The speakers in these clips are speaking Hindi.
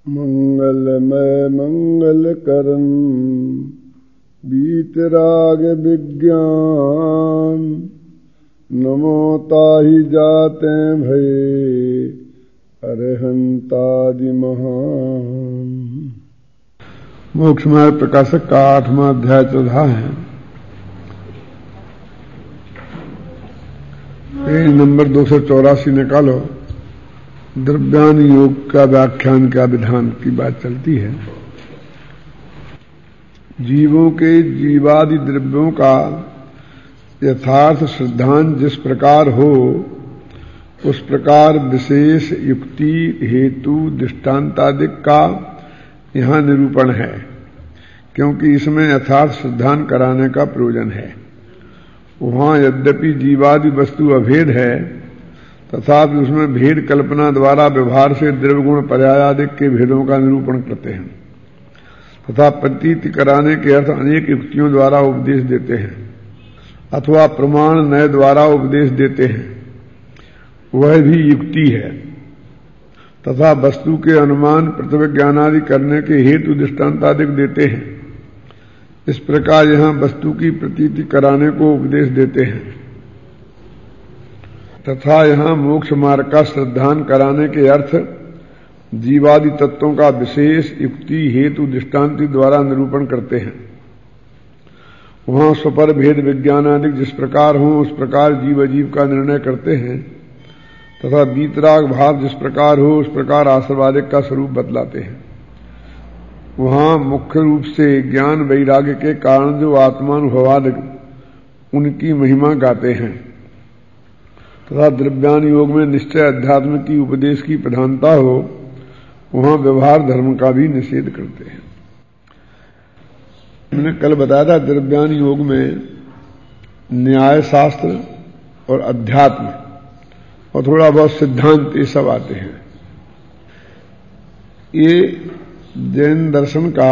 मंगलमय मंगल करन बीतराग विज्ञान, नमो ताहि जाते भये अरहंतादि महान। मोक्षमार्ग प्रकाशक का 8वां अध्याय चल रहा है। पेज नंबर 284 निकालो। द्रव्यान योग का व्याख्यान का विधान की बात चलती है। जीवों के जीवादि द्रव्यों का यथार्थ सिद्धांत जिस प्रकार हो, उस प्रकार विशेष युक्ति हेतु दृष्टांतादिक का यहां निरूपण है, क्योंकि इसमें यथार्थ सिद्धांत कराने का प्रयोजन है। वहां यद्यपि जीवादि वस्तु अभेद है, तथापि उसमें भेद कल्पना द्वारा व्यवहार से द्रव्यगुण पर्यायादिक के भेदों का निरूपण करते हैं तथा प्रतीति कराने के अर्थ अनेक युक्तियों द्वारा उपदेश देते हैं अथवा प्रमाण नय द्वारा उपदेश देते हैं, वह भी युक्ति है। तथा वस्तु के अनुमान प्रतिविज्ञानादि करने के हेतु दृष्टांतादिक देते हैं। इस प्रकार यहां वस्तु की प्रतीति कराने को उपदेश देते हैं तथा यहां मोक्ष मार्ग का श्रद्धान कराने के अर्थ जीवादि तत्वों का विशेष युक्ति हेतु दृष्टांति द्वारा निरूपण करते हैं। वहां स्वपर भेद विज्ञानादिक जिस प्रकार हो, उस प्रकार जीव अजीव का निर्णय करते हैं तथा वीतराग भाव जिस प्रकार हो, उस प्रकार आश्रवादिक का स्वरूप बतलाते हैं। वहां मुख्य रूप से ज्ञान वैराग्य के कारण जो आत्मानुभवादिक उनकी महिमा गाते हैं तथा द्रव्यान योग में निश्चय अध्यात्म की उपदेश की प्रधानता हो, वहां व्यवहार धर्म का भी निषेध करते हैं। मैंने कल बताया था द्रव्यान योग में न्याय शास्त्र और अध्यात्म और थोड़ा बहुत सिद्धांत ये सब आते हैं। ये जैन दर्शन का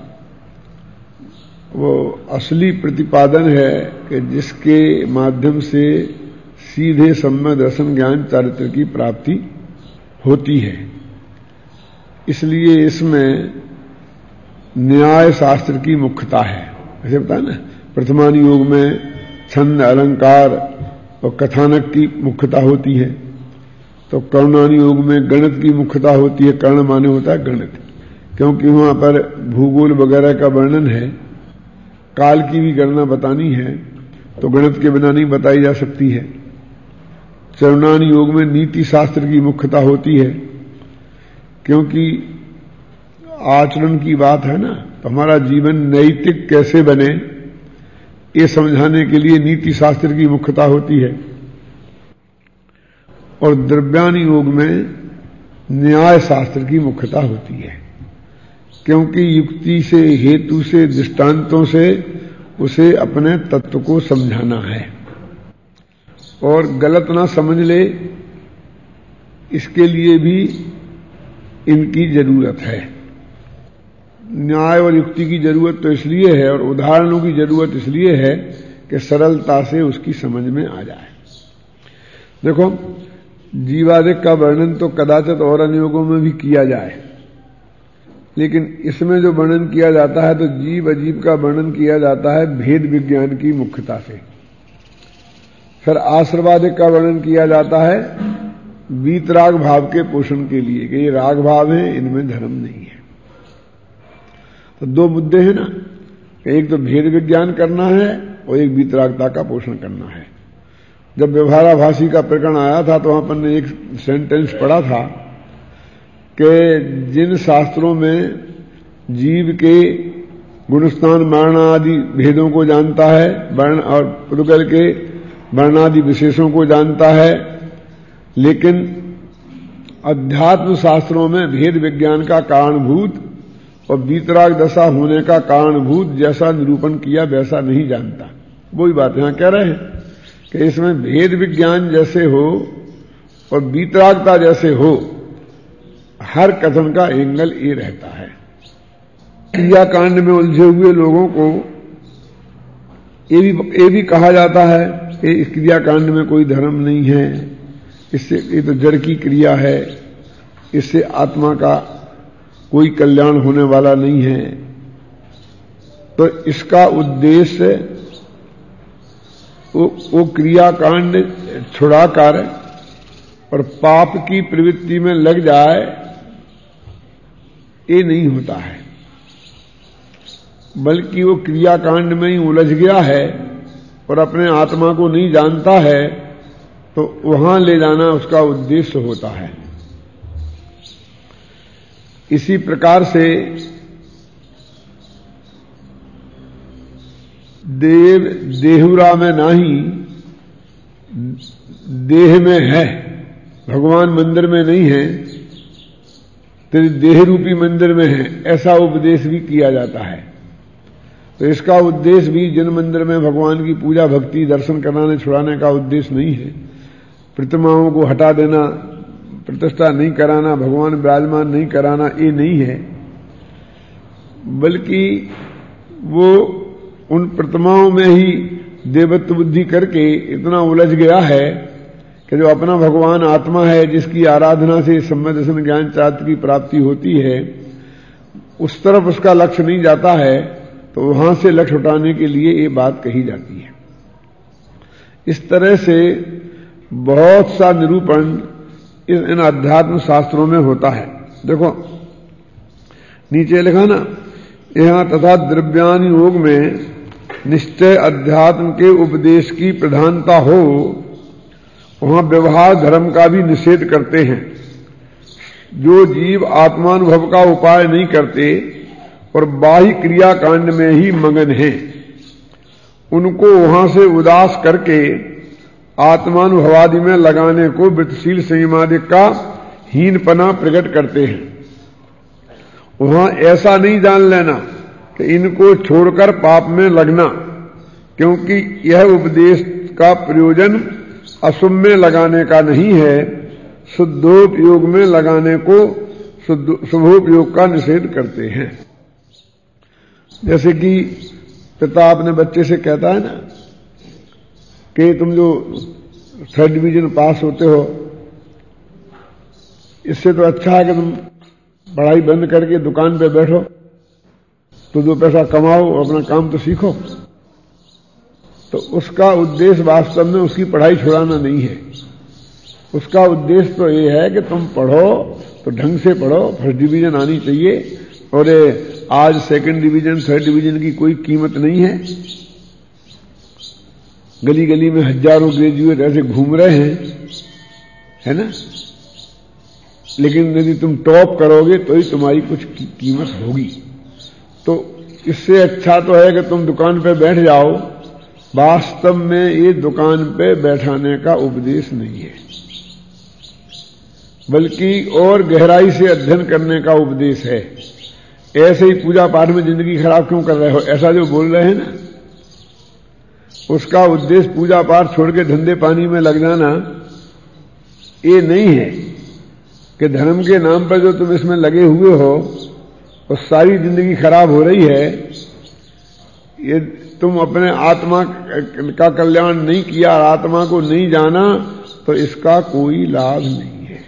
वो असली प्रतिपादन है कि जिसके माध्यम से सीधे सम्यक दर्शन ज्ञान चारित्र की प्राप्ति होती है। इसलिए इसमें न्याय शास्त्र की मुख्यता है। ऐसे बताया ना, प्रथमान योग में छंद अलंकार और कथानक की मुख्यता होती है, तो कर्णान योग में गणित की मुख्यता होती है। कर्ण माने होता है गणित, क्योंकि वहां पर भूगोल वगैरह का वर्णन है, काल की भी गणना बतानी है, तो गणित के बिना नहीं बताई जा सकती है। चरणान योग में नीति शास्त्र की मुख्यता होती है, क्योंकि आचरण की बात है ना, तो हमारा जीवन नैतिक कैसे बने ये समझाने के लिए नीति शास्त्र की मुख्यता होती है। और द्रव्यान योग में न्याय शास्त्र की मुख्यता होती है, क्योंकि युक्ति से हेतु से दृष्टांतों से उसे अपने तत्व को समझाना है और गलत ना समझ ले, इसके लिए भी इनकी जरूरत है। न्याय और युक्ति की जरूरत तो इसलिए है और उदाहरणों की जरूरत इसलिए है कि सरलता से उसकी समझ में आ जाए। देखो, जीवादिक का वर्णन तो कदाचित और अन्य योगों में भी किया जाए, लेकिन इसमें जो वर्णन किया जाता है तो जीव अजीव का वर्णन किया जाता है भेद विज्ञान की मुख्यता से। फिर आश्रवादिक का वर्णन किया जाता है वीतराग भाव के पोषण के लिए कि ये राग भाव है, इनमें धर्म नहीं है। तो दो मुद्दे हैं ना, एक तो भेद विज्ञान करना है और एक वीतरागता का पोषण करना है। जब व्यवहाराभासी का प्रकरण आया था तो वहां पर ने एक सेंटेंस पढ़ा था कि जिन शास्त्रों में जीव के गुणस्थान मरण आदि भेदों को जानता है, वर्ण और पुद्गल के वर्णादि विशेषों को जानता है, लेकिन अध्यात्म शास्त्रों में भेद विज्ञान का कारणभूत और वीतराग दशा होने का कारणभूत जैसा निरूपण किया वैसा नहीं जानता। वही बात यहां कह रहे हैं कि इसमें भेद विज्ञान जैसे हो और वीतरागता जैसे हो, हर कथन का एंगल ये रहता है। क्रियाकांड में उलझे हुए लोगों को ये भी कहा जाता है कि इस क्रियाकांड में कोई धर्म नहीं है, इससे ये तो जड़ की क्रिया है, इससे आत्मा का कोई कल्याण होने वाला नहीं है। तो इसका उद्देश्य वो क्रियाकांड छुड़ाकर और पाप की प्रवृत्ति में लग जाए, ये नहीं होता है, बल्कि वो क्रियाकांड में ही उलझ गया है और अपने आत्मा को नहीं जानता है, तो वहां ले जाना उसका उद्देश्य होता है। इसी प्रकार से देव देहुरा में नहीं, देह में है, भगवान मंदिर में नहीं है, तेरे देह रूपी मंदिर में है, ऐसा उपदेश भी किया जाता है। तो इसका उद्देश्य भी जिन मंदिर में भगवान की पूजा भक्ति दर्शन कराने छुड़ाने का उद्देश्य नहीं है, प्रतिमाओं को हटा देना, प्रतिष्ठा नहीं कराना, भगवान विराजमान नहीं कराना, ये नहीं है, बल्कि वो उन प्रतिमाओं में ही देवत्व बुद्धि करके इतना उलझ गया है कि जो अपना भगवान आत्मा है, जिसकी आराधना से सम्य दर्शन ज्ञान चारित्र की प्राप्ति होती है, उस तरफ उसका लक्ष्य नहीं जाता है, तो वहां से लक्ष्य उठाने के लिए ये बात कही जाती है। इस तरह से बहुत सा निरूपण इन अध्यात्म शास्त्रों में होता है। देखो नीचे लिखा ना, यहां तथा द्रव्यान योग में निश्चय अध्यात्म के उपदेश की प्रधानता हो, वहां व्यवहार धर्म का भी निषेध करते हैं। जो जीव आत्मानुभव का उपाय नहीं करते और बाह्य क्रियाकांड में ही मगन हैं, उनको वहां से उदास करके आत्मानुभवादि में लगाने को वृत्तशील संयमादि का हीनपना प्रकट करते हैं। वहां ऐसा नहीं जान लेना कि इनको छोड़कर पाप में लगना, क्योंकि यह उपदेश का प्रयोजन अशुभ में लगाने का नहीं है, शुद्धोपयोग में लगाने को शुभोपयोग का निषेध करते हैं। जैसे कि पिता अपने बच्चे से कहता है ना कि तुम जो 3rd डिवीजन पास होते हो, इससे तो अच्छा है कि तुम पढ़ाई बंद करके दुकान पे बैठो, तो 2 पैसा कमाओ, अपना काम तो सीखो। तो उसका उद्देश्य वास्तव में उसकी पढ़ाई छुड़ाना नहीं है। उसका उद्देश्य तो ये है कि तुम पढ़ो तो ढंग से पढ़ो, 1st डिवीजन आनी चाहिए। और आज 2nd डिवीजन 3rd डिवीजन की कोई कीमत नहीं है। गली गली में हजारों ग्रेजुएट ऐसे घूम रहे हैं, है ना, लेकिन यदि तुम टॉप करोगे तो ही तुम्हारी कुछ कीमत होगी। तो इससे अच्छा तो है कि तुम दुकान पे बैठ जाओ। वास्तव में ये दुकान पे बैठाने का उपदेश नहीं है, बल्कि और गहराई से अध्ययन करने का उपदेश है। ऐसे ही पूजा पाठ में जिंदगी खराब क्यों कर रहे हो, ऐसा जो बोल रहे हैं ना, उसका उद्देश्य पूजा पाठ छोड़ के धंधे पानी में लग जाना ये नहीं है कि धर्म के नाम पर जो तुम इसमें लगे हुए हो और सारी जिंदगी खराब हो रही है। ये तुम अपने आत्मा का कल्याण नहीं किया, आत्मा को नहीं जाना, तो इसका कोई लाभ नहीं है।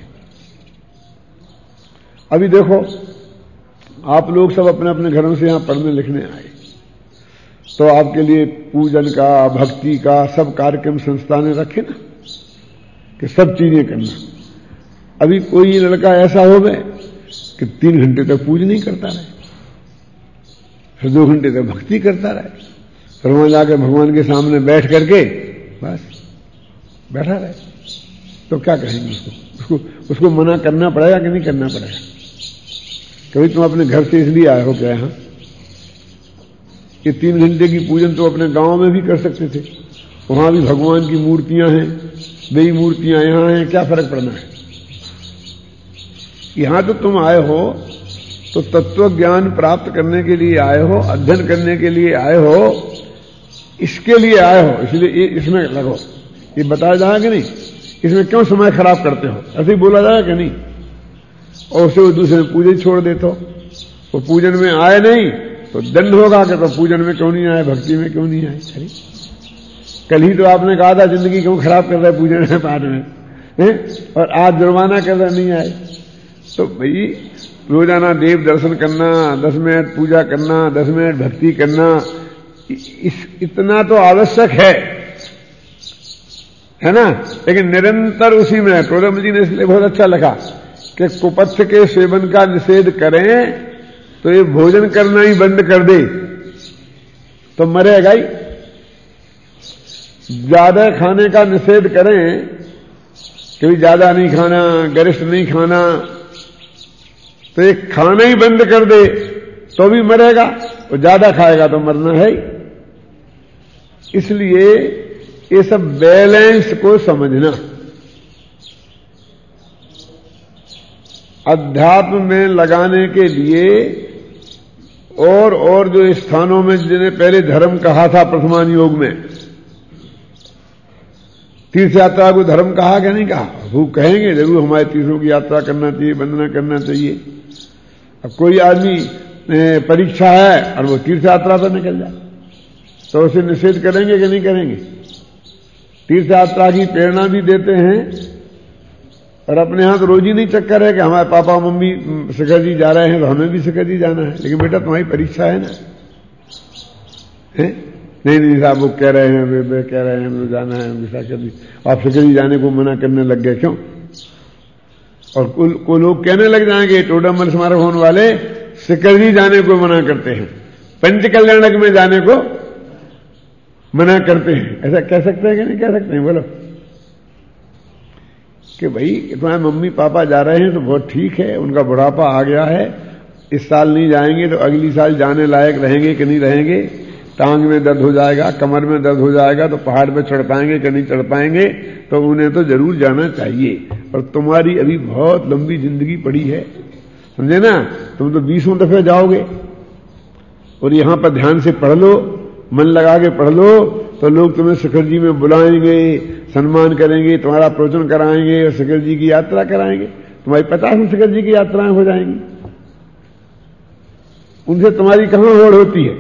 अभी देखो, आप लोग सब अपने अपने घरों से यहां पढ़ने लिखने आए, तो आपके लिए पूजन का, भक्ति का सब कार्यक्रम संस्था ने रखे ना कि सब चीजें करना। अभी कोई लड़का ऐसा हो गए कि 3 घंटे तक पूज नहीं करता रहे, फिर 2 घंटे तक भक्ति करता रहे, फिर वहां जाकर भगवान के सामने बैठ करके बस बैठा रहे, तो क्या कहेंगे उसको मना करना पड़ेगा कि नहीं करना पड़ेगा? कभी तुम अपने घर से इसलिए आए हो क्या यहां? ये 3 घंटे की पूजन तो अपने गांव में भी कर सकते थे, वहां भी भगवान की मूर्तियां हैं, नई मूर्तियां यहां हैं, क्या फर्क पड़ना है? यहां तो तुम आए हो तो तत्व ज्ञान प्राप्त करने के लिए आए हो, अध्ययन करने के लिए आए हो, इसके लिए आए हो, इसलिए इसमें लगो। ये बताया जाएगा कि नहीं, इसमें क्यों समय खराब करते हो, ऐसे ही बोला जाएगा कि नहीं? और उसे दूसरे पूजन छोड़ देते हो, वो पूजन में आए नहीं तो दंड होगा कि तो पूजन में क्यों नहीं आए, भक्ति में क्यों नहीं आए? अरे कल ही तो आपने कहा था जिंदगी क्यों खराब कर रहा है पूजन में पाठ में, और आज जुर्माना कर रहा नहीं आए। तो भाई रोजाना देव दर्शन करना, 10 मिनट पूजा करना, 10 मिनट भक्ति करना, इतना तो आवश्यक है ना। लेकिन निरंतर उसी में, टोडरमल जी ने इसलिए बहुत अच्छा लिखा कि कुपथ्य के सेवन का निषेध करें तो ये भोजन करना ही बंद कर दे तो मरेगा ही। ज्यादा खाने का निषेध करें कि भी ज्यादा नहीं खाना, गरिष्ठ नहीं खाना, तो ये खाना ही बंद कर दे तो भी मरेगा, और ज्यादा खाएगा तो मरना है ही। इसलिए ये सब बैलेंस को समझना। अध्यात्म में लगाने के लिए और जो स्थानों में जिन्हें पहले धर्म कहा था प्रथमान योग में, तीर्थ यात्रा को धर्म कहा क्या नहीं कहा? वो कहेंगे जरूर हमारे तीर्थों की यात्रा करना चाहिए, वंदना करना चाहिए। अब कोई आदमी परीक्षा है और वो तीर्थ यात्रा पर निकल जाए तो उसे निषेध करेंगे कि नहीं करेंगे? तीर्थ यात्रा की प्रेरणा भी देते हैं और अपने यहां तो रोज ही नहीं चक्कर है कि हमारे पापा मम्मी शिखर जी जा रहे हैं तो हमें भी शिखर जी जाना है। लेकिन बेटा तुम्हारी परीक्षा है ना, है? नहीं साहब वो कह रहे हैं, वे कह रहे हैं हमें जाना है विशाखा जी, आप शिखर जी जाने को मना करने लग गए क्यों? और को लोग कहने लग जाएंगे टोडरमल स्मारक भवन वाले शिखर जी जाने को मना करते हैं, पंच कल्याणक में जाने को मना करते हैं। ऐसा कह सकते हैं कि नहीं कह सकते हैं? बोलो कि भाई तुम्हारे मम्मी पापा जा रहे हैं तो बहुत ठीक है, उनका बुढ़ापा आ गया है, इस साल नहीं जाएंगे तो अगली साल जाने लायक रहेंगे कि नहीं रहेंगे, टांग में दर्द हो जाएगा, कमर में दर्द हो जाएगा तो पहाड़ पे चढ़ पाएंगे कि नहीं चढ़ पाएंगे, तो उन्हें तो जरूर जाना चाहिए। और तुम्हारी अभी बहुत लंबी जिंदगी पड़ी है, समझे ना, तुम तो 20 दफे जाओगे। और यहां पर ध्यान से पढ़ लो, मन लगा के पढ़ लो तो लोग तुम्हें शिखर जी में बुलाएंगे, सम्मान करेंगे, तुम्हारा प्रवचन कराएंगे और शिखर जी की यात्रा कराएंगे। तुम्हारी 50 शिखर जी की यात्राएं हो जाएंगी, उनसे तुम्हारी कहां होड़ होती है?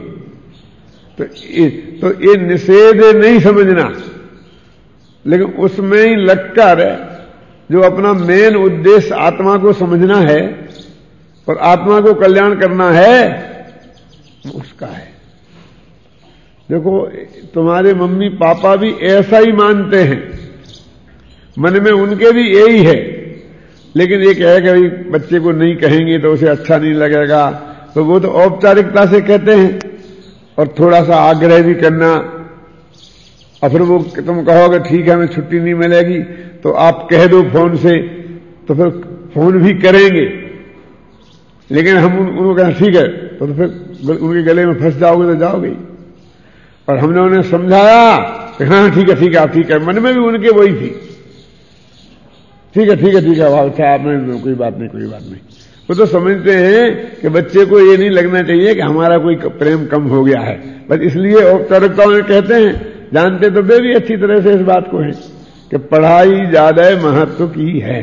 तो ये निषेध नहीं समझना, लेकिन उसमें ही लगकर जो अपना मेन उद्देश्य आत्मा को समझना है और आत्मा को कल्याण करना है, उसका है। देखो तुम्हारे मम्मी पापा भी ऐसा ही मानते हैं, मन में उनके भी यही है, लेकिन ये कहे कि भाई बच्चे को नहीं कहेंगे तो उसे अच्छा नहीं लगेगा, तो वो तो औपचारिकता से कहते हैं और थोड़ा सा आग्रह भी करना। और फिर वो तुम कहोगे ठीक है हमें छुट्टी नहीं मिलेगी तो आप कह दो फोन से, तो फिर फोन भी करेंगे, लेकिन हम उनको कहना ठीक है तो फिर उनके गले में फंस जाओगे तो जाओगे। और हमने उन्हें समझाया कि हाँ ठीक है आप ठीक है, मन में भी उनके वही थी, ठीक है अच्छा आपने कोई बात नहीं। वो तो समझते हैं कि बच्चे को ये नहीं लगना चाहिए कि हमारा कोई प्रेम कम हो गया है, बस इसलिए औपचारिकता में कहते हैं। जानते तो वे भी अच्छी तरह से इस बात को है कि पढ़ाई ज्यादा महत्व की है।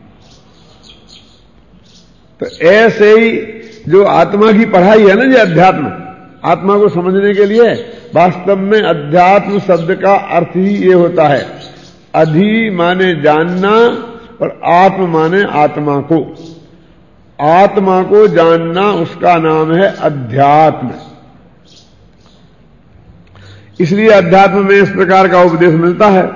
तो ऐसे ही जो आत्मा की पढ़ाई है ना, जो अध्यात्म, आत्मा को समझने के लिए वास्तव में अध्यात्म शब्द का अर्थ ही ये होता है, अधि माने जानना और आत्म माने आत्मा को। आत्मा को जानना उसका नाम है अध्यात्म। इसलिए अध्यात्म में इस प्रकार का उपदेश मिलता है।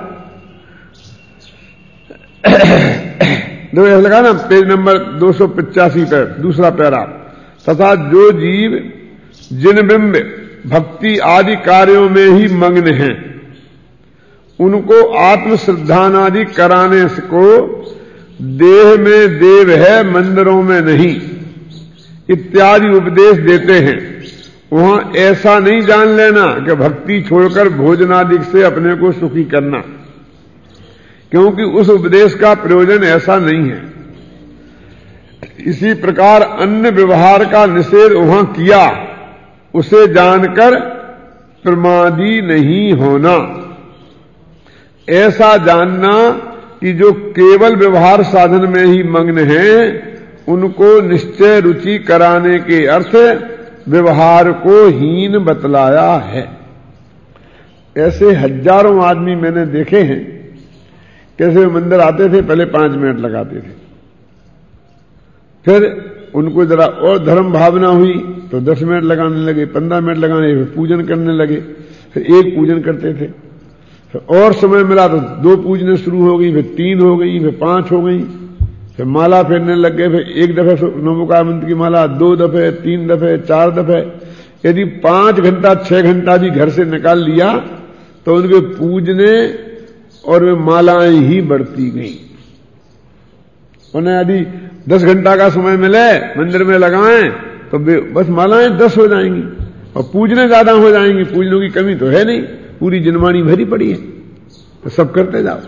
देखो ऐसा लगा ना, पेज नंबर 285 पर दूसरा पैरा, तथा जो जीव जिन बिंब भक्ति आदि कार्यों में ही मग्न हैं उनको आत्म श्रद्धानादि कराने को देह में देव है मंदिरों में नहीं इत्यादि उपदेश देते हैं। वहां ऐसा नहीं जान लेना कि भक्ति छोड़कर भोजनादि से अपने को सुखी करना, क्योंकि उस उपदेश का प्रयोजन ऐसा नहीं है। इसी प्रकार अन्य व्यवहार का निषेध वहां किया, उसे जानकर प्रमादी नहीं होना। ऐसा जानना कि जो केवल व्यवहार साधन में ही मग्न हैं उनको निश्चय रुचि कराने के अर्थ व्यवहार को हीन बतलाया है। ऐसे हजारों आदमी मैंने देखे हैं, कैसे मंदिर आते थे, पहले 5 मिनट लगाते थे, फिर उनको जरा और धर्म भावना हुई तो 10 मिनट लगाने लगे, 15 मिनट लगाने, फिर पूजन करने लगे, फिर एक पूजन करते थे। फिर और समय मिला तो 2 पूजने शुरू हो गई, फिर 3 हो गई, फिर 5 हो गई, फिर माला फेरने लग गए। फिर एक दफे नमोकार मंत्र की माला 2 दफे, 3 दफे, 4 दफे। यदि 5 घंटा 6 घंटा भी घर से निकाल लिया तो उनके पूजने और वे मालाएं ही बढ़ती गई। उन्हें यदि 10 घंटा का समय मिले मंदिर में लगाएं तो बस मालाएं 10 हो जाएंगी और पूजने ज्यादा हो जाएंगी। पूजनों की कमी तो है नहीं, पूरी जनवाणी भरी पड़ी है, तो सब करते जाओ।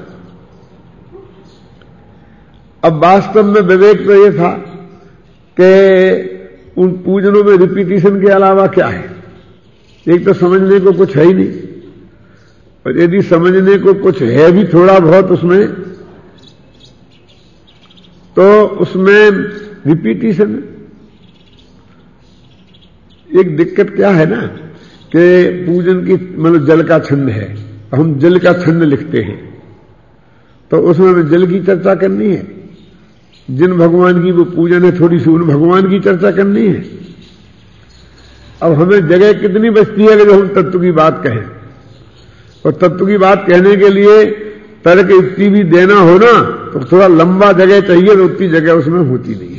अब वास्तव में विवेक तो ये था कि उन पूजनों में रिपीटिशन के अलावा क्या है। एक तो समझने को कुछ है ही नहीं, और यदि समझने को कुछ है भी थोड़ा बहुत उसमें, तो उसमें रिपीटिशन। एक दिक्कत क्या है ना कि पूजन की मतलब जल का छंद है, हम जल का छंद लिखते हैं तो उसमें हमें जल की चर्चा करनी है। जिन भगवान की वो पूजन है थोड़ी सी उन भगवान की चर्चा करनी है। अब हमें जगह कितनी बचती है कि जो हम तत्व की बात कहें, और तत्व की बात कहने के लिए तर्क युक्ति भी देना हो ना तो थोड़ा लंबा जगह चाहिए, तो उतनी जगह उसमें होती नहीं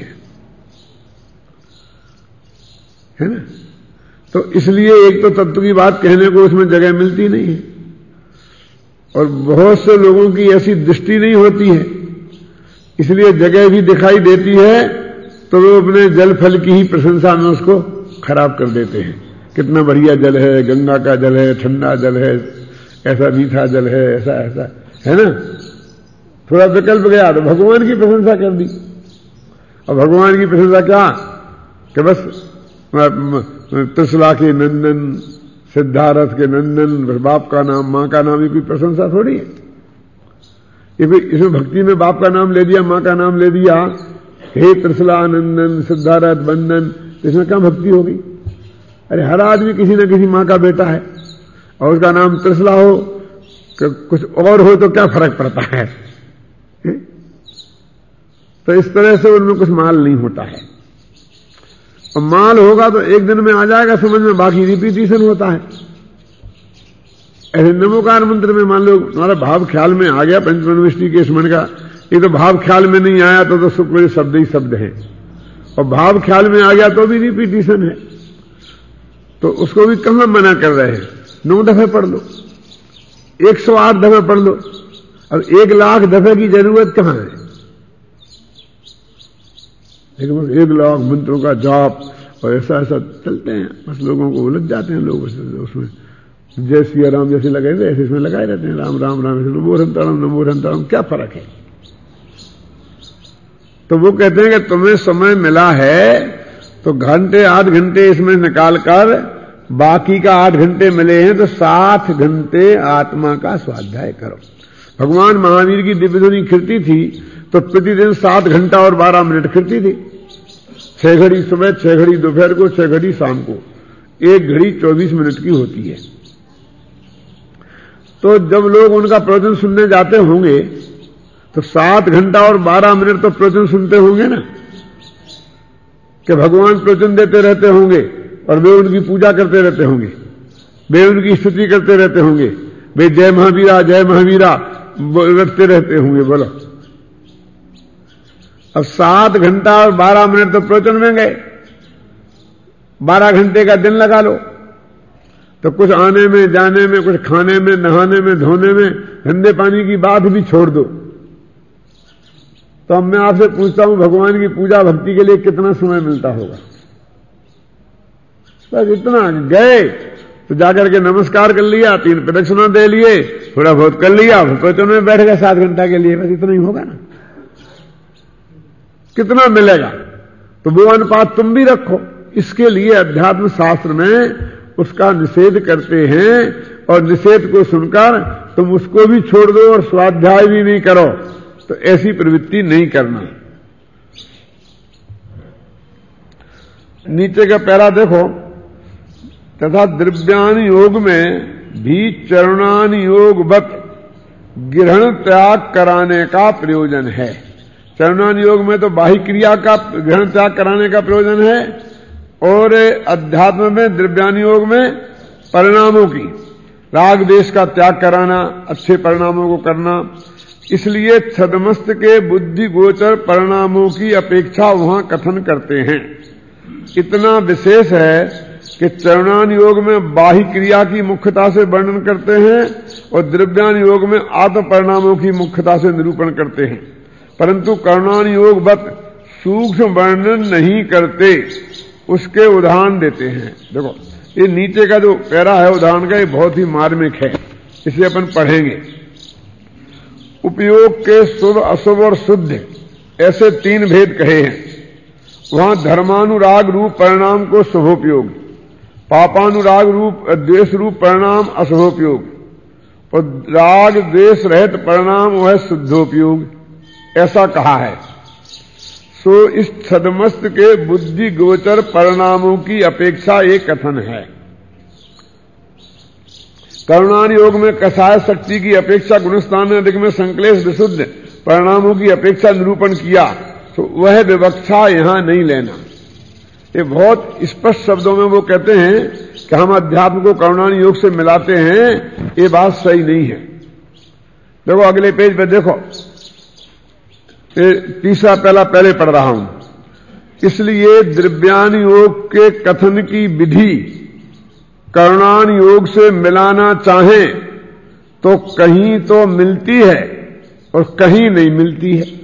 है ना। तो इसलिए एक तो तत्व की बात कहने को उसमें जगह मिलती नहीं है, और बहुत से लोगों की ऐसी दृष्टि नहीं होती है, इसलिए जगह भी दिखाई देती है तो वो अपने जल फल की ही प्रशंसा में उसको खराब कर देते हैं। कितना बढ़िया जल है, गंगा का जल है, ठंडा जल है, ऐसा मीठा जल है, ऐसा ऐसा है ना। थोड़ा विकल्प गया तो भगवान की प्रशंसा कर दी। और भगवान की प्रशंसा क्या कि बस त्रिशला के नंदन, सिद्धार्थ के नंदन, बाप का नाम मां का नाम, ये कोई प्रशंसा थोड़ी है। इसमें भक्ति में बाप का नाम ले दिया, मां का नाम ले दिया, हे त्रिशला नंदन सिद्धार्थ बंदन, इसमें क्या भक्ति होगी। अरे हर आदमी किसी न किसी मां का बेटा है, और उसका नाम त्रिशला हो कुछ और हो तो क्या फर्क पड़ता है। तो इस तरह से उनमें कुछ माल नहीं होता है, और माल होगा तो एक दिन में आ जाएगा समझ में, बाकी रिपीटिशन होता है। ऐसे नमोकार मंत्र में मान लो तुम्हारा भाव ख्याल में आ गया, पंचमनोष्टि के स्मरण का, ये तो भाव ख्याल में नहीं आया तो सुख शब्द ही शब्द है, और भाव ख्याल में आ गया तो भी रिपीटिशन है। तो उसको भी कहां मना कर रहे हैं। 9 दफे पढ़ लो, 108 दफे पढ़ लो, अब 1,00,000 दफे की जरूरत कहां है। लेकिन बस 1,00,000 मंत्रों का जाप और ऐसा ऐसा चलते हैं, बस लोगों को उलझ जाते हैं लोग उसमें। जय सिया राम जैसे लगे थे ऐसे इसमें लगाए रहते हैं, राम राम राम, नमो रंताराम, क्या फर्क है। तो वो कहते हैं कि तुम्हें समय मिला है तो घंटे 8 घंटे इसमें निकालकर बाकी का 8 घंटे मिले हैं तो 7 घंटे आत्मा का स्वाध्याय करो। भगवान महावीर की दिव्य ध्वनि खिलती थी तो प्रतिदिन 7 घंटा और 12 मिनट खिलती थी। 6 घड़ी सुबह, 6 घड़ी दोपहर को, 6 घड़ी शाम को, 1 घड़ी 24 मिनट की होती है। तो जब लोग उनका प्रवचन सुनने जाते होंगे तो 7 घंटा और 12 मिनट तो प्रवचन सुनते होंगे ना, कि भगवान प्रवचन देते रहते होंगे और वे उनकी पूजा करते रहते होंगे, वे उनकी स्तुति करते रहते होंगे, वे जय महावीरा रटते रहते होंगे। बोलो, अब 7 घंटा और 12 मिनट तो प्रवचन में गए, 12 घंटे का दिन लगा लो, तो कुछ आने में जाने में, कुछ खाने में, नहाने में, धोने में, ठंडे पानी की बात भी छोड़ दो। तो अब मैं आपसे पूछता हूं, भगवान की पूजा भक्ति के लिए कितना समय मिलता होगा। बस इतना, गए तो जाकर के नमस्कार कर लिया, 3 प्रदक्षिणा दे लिए, थोड़ा बहुत कर लिया, प्रवचन में बैठ गए 7 घंटा के लिए, बस इतना ही होगा ना। कितना मिलेगा। तो वो अनुपात तुम भी रखो। इसके लिए अध्यात्म शास्त्र में उसका निषेध करते हैं, और निषेध को सुनकर तुम उसको भी छोड़ दो और स्वाध्याय भी नहीं करो, तो ऐसी प्रवृत्ति नहीं करना। नीचे का पैरा देखो, तथा द्रव्यान योग में भी चरणान योगवत ग्रहण त्याग कराने का प्रयोजन है। चरणान योग में तो बाह्य क्रिया का ग्रहण त्याग कराने का प्रयोजन है, और अध्यात्म में द्रव्यान योग में परिणामों की, राग देश का त्याग कराना, अच्छे परिणामों को करना। इसलिए छदमस्त के बुद्धि गोचर परिणामों की अपेक्षा वहां कथन करते हैं। इतना विशेष है कि चरणान योग में बाह्य क्रिया की मुख्यता से वर्णन करते हैं और द्रव्यान योग में आत्म परिणामों की मुख्यता से निरूपण करते हैं, परंतु कर्णान योग वत सूक्ष्म वर्णन नहीं करते, उसके उदाहरण देते हैं। देखो ये नीचे का जो पैरा है उदाहरण का, ये बहुत ही मार्मिक है, इसे अपन पढ़ेंगे। उपयोग के शुभ, अशुभ और शुद्ध ऐसे 3 भेद कहे हैं। वहां धर्मानुराग रूप परिणाम को शुभोपयोग, पापानुराग रूप द्वेष रूप परिणाम अशुभोपयोग, और राग द्वेष रहित परिणाम वह शुद्धोपयोग, ऐसा कहा है। सो इस छदमस्त के बुद्धि गोचर परिणामों की अपेक्षा एक कथन है। करुणान योग में कषाय शक्ति की अपेक्षा गुणस्थान अधिक में संक्लेश विशुद्ध परिणामों की अपेक्षा निरूपण किया, तो वह विवक्षा यहां नहीं लेना। ये बहुत स्पष्ट शब्दों में वो कहते हैं कि हम अध्यात्म को करुणान योग से मिलाते हैं, ये बात सही नहीं है। देखो अगले पेज पे देखो, तीसरा पहले पढ़ रहा हूं। इसलिए द्रव्यान योग के कथन की विधि करुणान योग से मिलाना चाहें तो कहीं तो मिलती है और कहीं नहीं मिलती है।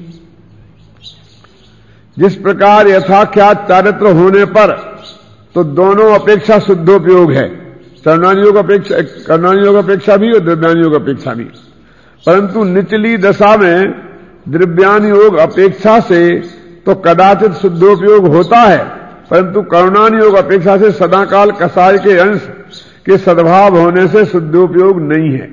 जिस प्रकार यथाख्यात चारित्र होने पर तो दोनों अपेक्षा शुद्धोपयोग है, करुणान योग अपेक्षा भी और द्रव्यान योग अपेक्षा भी, परंतु निचली दशा में द्रव्यान योग अपेक्षा से तो कदाचित शुद्धोपयोग होता है, परंतु करुणान योग अपेक्षा से सदाकाल कषाय के अंश के सद्भाव होने से शुद्धोपयोग नहीं है।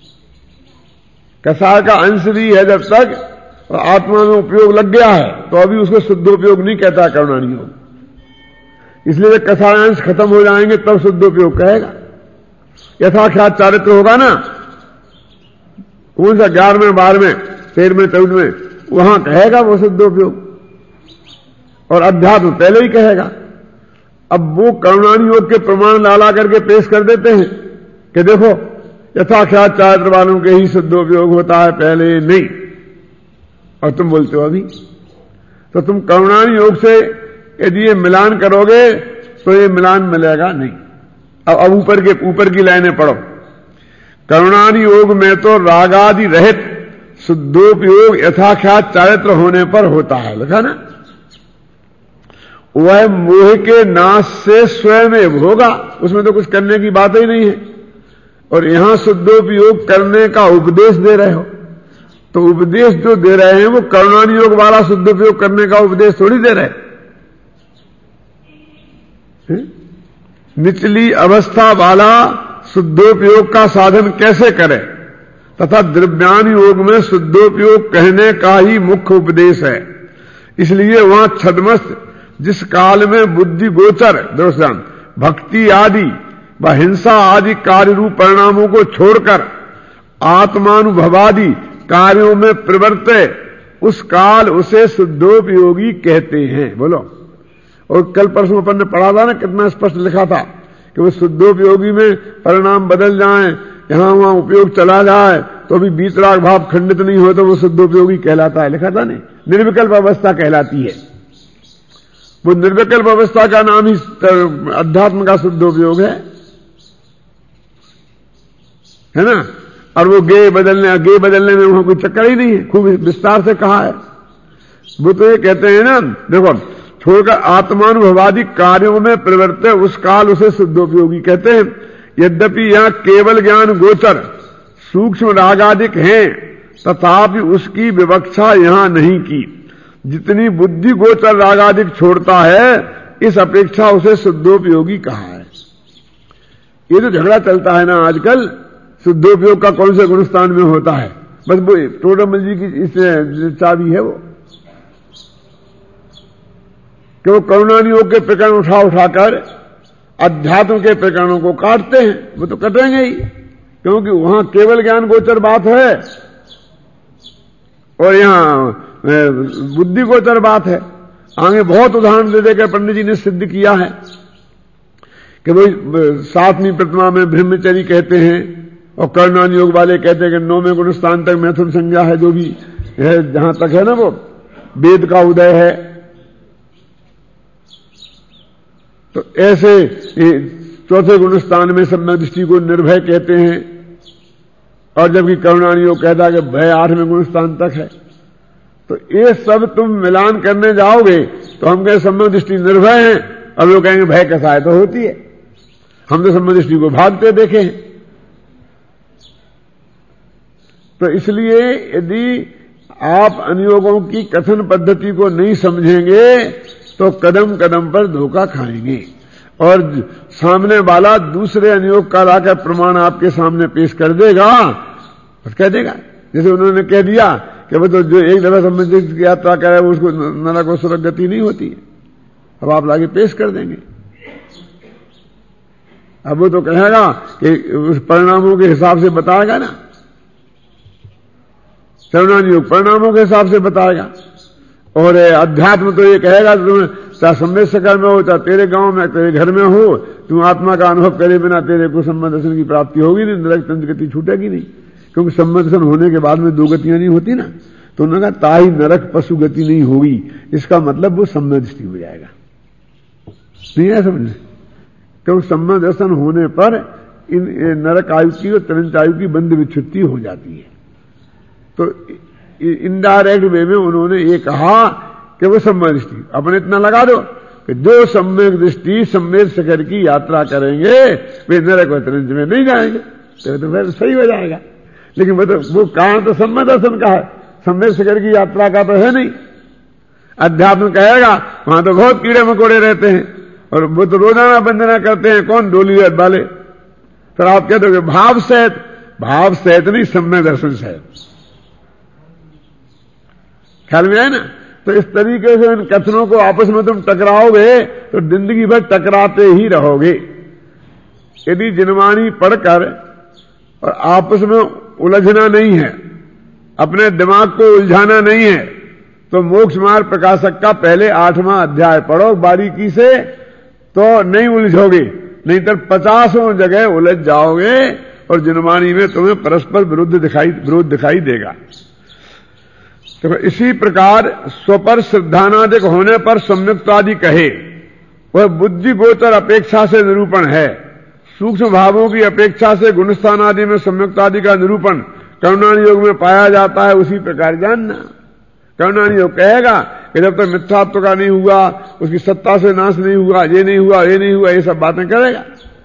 कषाय का अंश भी है जब तक आत्मा में उपयोग लग गया है तो अभी उसको शुद्धोपयोग नहीं कहता करुणान योग। इसलिए कषाय अंश खत्म हो जाएंगे तब शुद्धोपयोग कहेगा। यथाख्यात चारित्र होगा ना, कौन सा 11वें 12वें 13वें 14वें, वहां कहेगा वो शुद्धोपयोग, और अध्यात्म पहले ही कहेगा। अब वो करुणान योग के प्रमाण ला करके पेश कर देते हैं कि देखो यथाख्यात चारित्र वालों के ही शुद्धोपयोग होता है, पहले नहीं। और तुम बोलते हो अभी, तो तुम करुणान योग से यदि ये मिलान करोगे तो ये मिलान मिलेगा नहीं। अब ऊपर की लाइनें पढ़ो। करुणान योग में तो रागादि रहित शुद्धोपयोग यथाख्यात चारित्र होने पर होता है, लिखा ना, वह मोह के नाश से स्वयं होगा, उसमें तो कुछ करने की बात ही नहीं है। और यहां शुद्धोपयोग करने का उपदेश दे रहे हो, तो उपदेश जो दे रहे हैं वो करुणान योग वाला शुद्धोपयोग करने का उपदेश थोड़ी दे रहे हैं। निचली अवस्था वाला शुद्धोपयोग का साधन कैसे करें, तथा द्रव्यान योग में शुद्धोपयोग कहने का ही मुख्य उपदेश है। इसलिए वहां छदमस्त जिस काल में बुद्धि गोचर दोषान भक्ति आदि व हिंसा आदि कार्य रूप परिणामों को छोड़कर आत्मानुभवादि कार्यों में प्रवर्ते, उस काल उसे शुद्धोपयोगी कहते हैं। बोलो। और कल परसों अपन ने पढ़ा था ना, कितना स्पष्ट लिखा था कि वो शुद्धोपयोगी में परिणाम बदल जाएं, यहां वहां उपयोग चला जाए तो भी बीतराग भाव खंडित नहीं हो तो वो शुद्धोपयोगी कहलाता है, लिखा था नहीं। निर्विकल्प अवस्था कहलाती है। वो निर्विकल्प अवस्था का नाम ही अध्यात्म का शुद्धोपयोग है ना। और वो गे बदलने में वहां कोई चक्कर ही नहीं है, खूब विस्तार से कहा है। वो तो ये कहते हैं ना, देखो, छोड़कर आत्मानुभवादि कार्यों में प्रवृत्त उस काल उसे शुद्धोपयोगी कहते हैं। यद्यपि यहां केवल ज्ञान गोचर सूक्ष्म रागादिक हैं, तथापि उसकी विवक्षा यहां नहीं की। जितनी बुद्धि गोचर रागादिक छोड़ता है, इस अपेक्षा उसे शुद्धोपयोगी कहा है। ये जो झगड़ा चलता है ना आजकल, शुद्धोपयोग का कौन से गुणस्थान में होता है, बस वो टोडरमल जी की इस चाबी है वो, कि वो करुणान योग के प्रकरण उठाकर अध्यात्म के प्रकरणों को काटते हैं। वो तो कटेंगे ही, क्योंकि वहां केवल ज्ञान गोचर बात है और यहां बुद्धि गोचर बात है। आगे बहुत उदाहरण दे देकर पंडित जी ने सिद्ध किया है कि वो 7वीं प्रतिमा में ब्रह्मचरी कहते हैं और कर्णान योग वाले कहते हैं कि 9वें गुण स्थान तक मैथुन संज्ञा है, जो भी है, जहां तक है ना वो वेद का उदय है। तो ऐसे 4थे गुण स्थान में सम्यक दृष्टि को निर्भय कहते हैं, और जबकि करुणान योग कहता है कि भय 8वें गुण स्थान तक है। तो ये सब तुम मिलान करने जाओगे तो हम कहें सम्यक दृष्टि निर्भय है, और लोग कहेंगे भय कैसा है, तो होती है। हम तो सम्यक दृष्टि को भागते देखे हैं। तो इसलिए यदि आप अनुयोगों की कथन पद्धति को नहीं समझेंगे तो कदम कदम पर धोखा खाएंगे, और सामने वाला दूसरे अनुयोग का लाकर प्रमाण आपके सामने पेश कर देगा, बस कह देगा। जैसे उन्होंने कह दिया कि वो तो जो एक दफा संबंधित की यात्रा करे उसको नरक और स्वर्ग गति नहीं होती है। अब आप लाके पेश कर देंगे। अब वो तो कहेगा कि उस परिणामों के हिसाब से बताएगा ना, करुणान योग परिणामों के हिसाब से बताएगा। और अध्यात्म तो ये कहेगा तुम चाहे सम्यक सकर में हो, चाहे तेरे गांव में, तेरे घर में हो, तुम आत्मा का अनुभव करे बिना तेरे को सम्यक दर्शन की प्राप्ति होगी नहीं, नरक तंत्र गति छूटेगी नहीं। क्योंकि सम्यक दर्शन होने के बाद में 2 गतियां नहीं होती ना, तो उन्होंने कहा ताही नरक पशु गति नहीं होगी, इसका मतलब वो सम्यक दृष्टि हो जाएगा। नहीं है समझ? क्योंकि सम्यक दर्शन होने पर इन नरक आयु की और तिरंच आयु की बंध विच्छुत्ति हो जाती है। तो इनडायरेक्ट वे में उन्होंने ये कहा कि वो सम्यक दृष्टि अपने इतना लगा दो कि जो सम्यक दृष्टि सम्यक शिखर की यात्रा करेंगे वे नरक और तिरंच में नहीं जाएंगे, तो फिर सही हो जाएगा। लेकिन वो कारण तो सम्यक दर्शन का है, सम्यक शिखर की यात्रा का तो है नहीं। अध्यात्म कहेगा वहां तो बहुत कीड़े मकोड़े रहते हैं, और वो तो रोजाना वंदना करते हैं, कौन डोली वाले। फिर आप कहते हो भाव सहित नहीं, सम्यक दर्शन सहित। ख्याल में है ना? तो इस तरीके से इन कथनों को आपस में तुम टकराओगे तो जिंदगी भर टकराते ही रहोगे। यदि जिनवाणी पढ़कर और आपस में उलझना नहीं है, अपने दिमाग को उलझाना नहीं है, तो मोक्ष मार्ग प्रकाशक का पहले 8वां अध्याय पढ़ो बारीकी से, तो नहीं उलझोगे। नहीं तो 50 जगह उलझ जाओगे और जिनवाणी में तुम्हें परस्पर विरोध दिखाई देगा। तो इसी प्रकार स्वपर श्रद्धानादिक होने पर सम्यक्तादि कहे, वह बुद्धि गोचर अपेक्षा से निरूपण है। सूक्ष्म भावों की अपेक्षा से गुणस्थान आदि में सम्यक्तादि का निरूपण करुणान योग में पाया जाता है। उसी प्रकार जानना, करुणान योग कहेगा कि जब तक मिथ्यात्व का नहीं हुआ, उसकी सत्ता से नाश नहीं हुआ, ये नहीं हुआ, ये नहीं हुआ, ये सब बातें करेगा।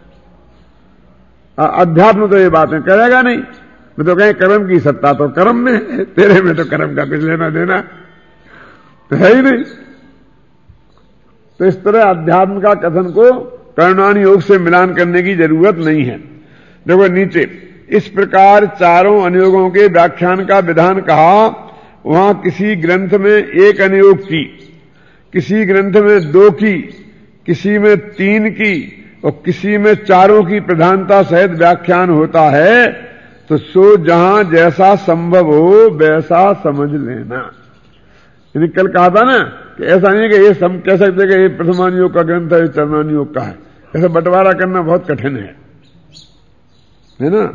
अध्यात्म तो ये बातें करेगा नहीं। मैं तो कहें कर्म की सत्ता तो कर्म में है, तेरे में तो कर्म का कुछ लेना देना है ही नहीं। तो इस तरह अध्यात्म का कथन को करुणान योग से मिलान करने की जरूरत नहीं है। देखो नीचे इस प्रकार चारों अनुयोगों के व्याख्यान का विधान कहा। वहां किसी ग्रंथ में 1 अनुयोग की, किसी ग्रंथ में 2 की, किसी में 3 की और किसी में 4 की प्रधानता सहित व्याख्यान होता है। तो सो जहां जैसा संभव हो वैसा समझ लेना। यानी कल कहा था ना कि ऐसा नहीं कि ये सब कह सकते कि ये प्रथमान योग का ग्रंथ है, ये चरणान योग का है। ऐसा बंटवारा करना बहुत कठिन है ना।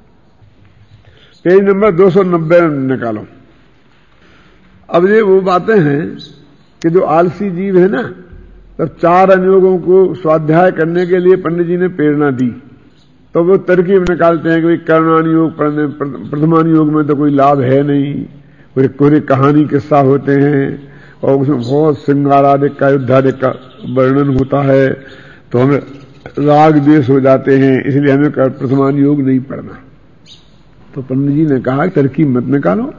पेज नंबर 290 निकालो। अब ये वो बातें हैं कि जो आलसी जीव है ना, तब 4 अनुयोगों को स्वाध्याय करने के लिए पंडित जी ने प्रेरणा दी, तो वो तरकीब निकालते हैं कि करुणान योग पढ़ने, प्रथमान योग में तो कोई लाभ है नहीं, कोई कहानी किस्सा होते हैं और उसमें बहुत श्रृंगारादिक का युद्धादिक का वर्णन होता है, तो हमें राग द्वेष हो जाते हैं, इसलिए हमें प्रथमान योग नहीं पढ़ना। तो पंडित जी ने कहा तरकीब मत निकालो,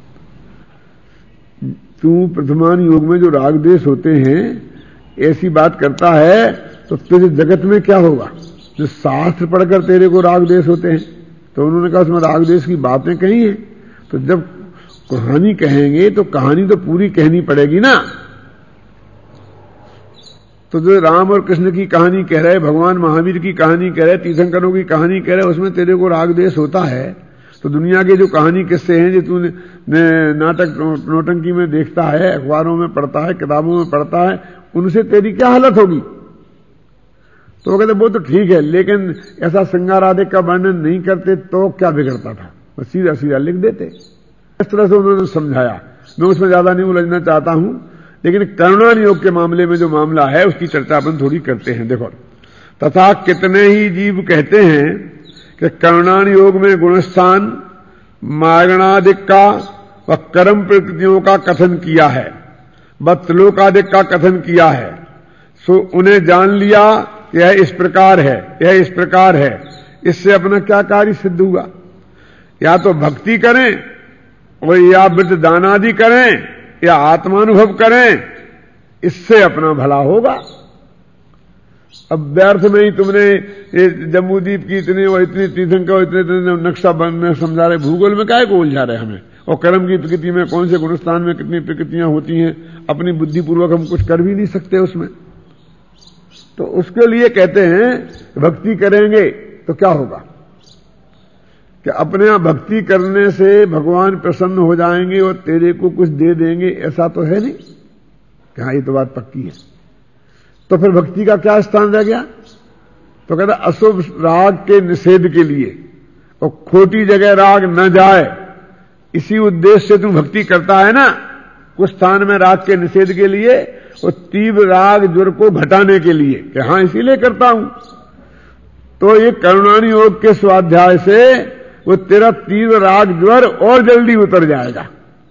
तू प्रथमान योग में जो राग द्वेष होते हैं ऐसी बात करता है, तो तेरे जगत में क्या होगा जो शास्त्र पढ़कर तेरे को राग द्वेष होते हैं। तो उन्होंने कहा उसमें राग द्वेष की बातें कही हैं, तो जब कहानी कहेंगे तो कहानी तो पूरी कहनी पड़ेगी ना। तो जो राम और कृष्ण की कहानी कह रहे, भगवान महावीर की कहानी कह रहे, तीर्थंकरों की कहानी कह रहे, उसमें तेरे को राग द्वेष होता है, तो दुनिया के जो कहानी किस्से हैं जो तूने नाटक नौटंकी में देखता है, अखबारों में पढ़ता है, किताबों में पढ़ता है, उनसे तेरी क्या हालत होगी? तो वो कहते वो तो ठीक है, लेकिन ऐसा श्रृंगार आदि का वर्णन नहीं करते तो क्या बिगड़ता था? वो सीधा सीधा लिख देते। इस तरह से उन्होंने समझाया। मैं उसमें ज्यादा नहीं उलझना चाहता हूं, लेकिन करुणान योग के मामले में जो मामला है उसकी चर्चा अपन थोड़ी करते हैं। देखो, तथा कितने ही जीव कहते हैं कि करुणान योग में गुणस्थान मारणादिक का व कर्म प्रकृतियों का कथन किया है, व त्रिलोकादिक का कथन किया है, सो उन्हें जान लिया यह इस प्रकार है, यह इस प्रकार है। इससे अपना क्या कार्य सिद्ध हुआ? या तो भक्ति करें और या वृत्त दान आदि करें या आत्मानुभव करें, इससे अपना भला होगा। अब व्यर्थ में ही तुमने ये जम्बूद्वीप की इतनी और इतनी तीर्थंकर और इतने नक्शा में समझा रहे, भूगोल में काहे को उलझा रहे हमें? और कर्म की प्रकृति में कौन से गुणस्थान में कितनी प्रकृतियां होती हैं, अपनी बुद्धिपूर्वक हम कुछ कर भी नहीं सकते उसमें। तो उसके लिए कहते हैं भक्ति करेंगे तो क्या होगा कि अपने यहां भक्ति करने से भगवान प्रसन्न हो जाएंगे और तेरे को कुछ दे देंगे, ऐसा तो है नहीं कि हाँ ये तो बात पक्की है। तो फिर भक्ति का क्या स्थान रह गया? तो कहता अशुभ राग के निषेध के लिए और खोटी जगह राग न जाए, इसी उद्देश्य से तू भक्ति करता है ना, कुछ स्थान में राग के निषेध के लिए और तीव्र राग ज्वर को घटाने के लिए कि हाँ इसीलिए करता हूं। तो ये करुणान योग के स्वाध्याय से वो तेरा तीव्र राग ज्वर और जल्दी उतर जाएगा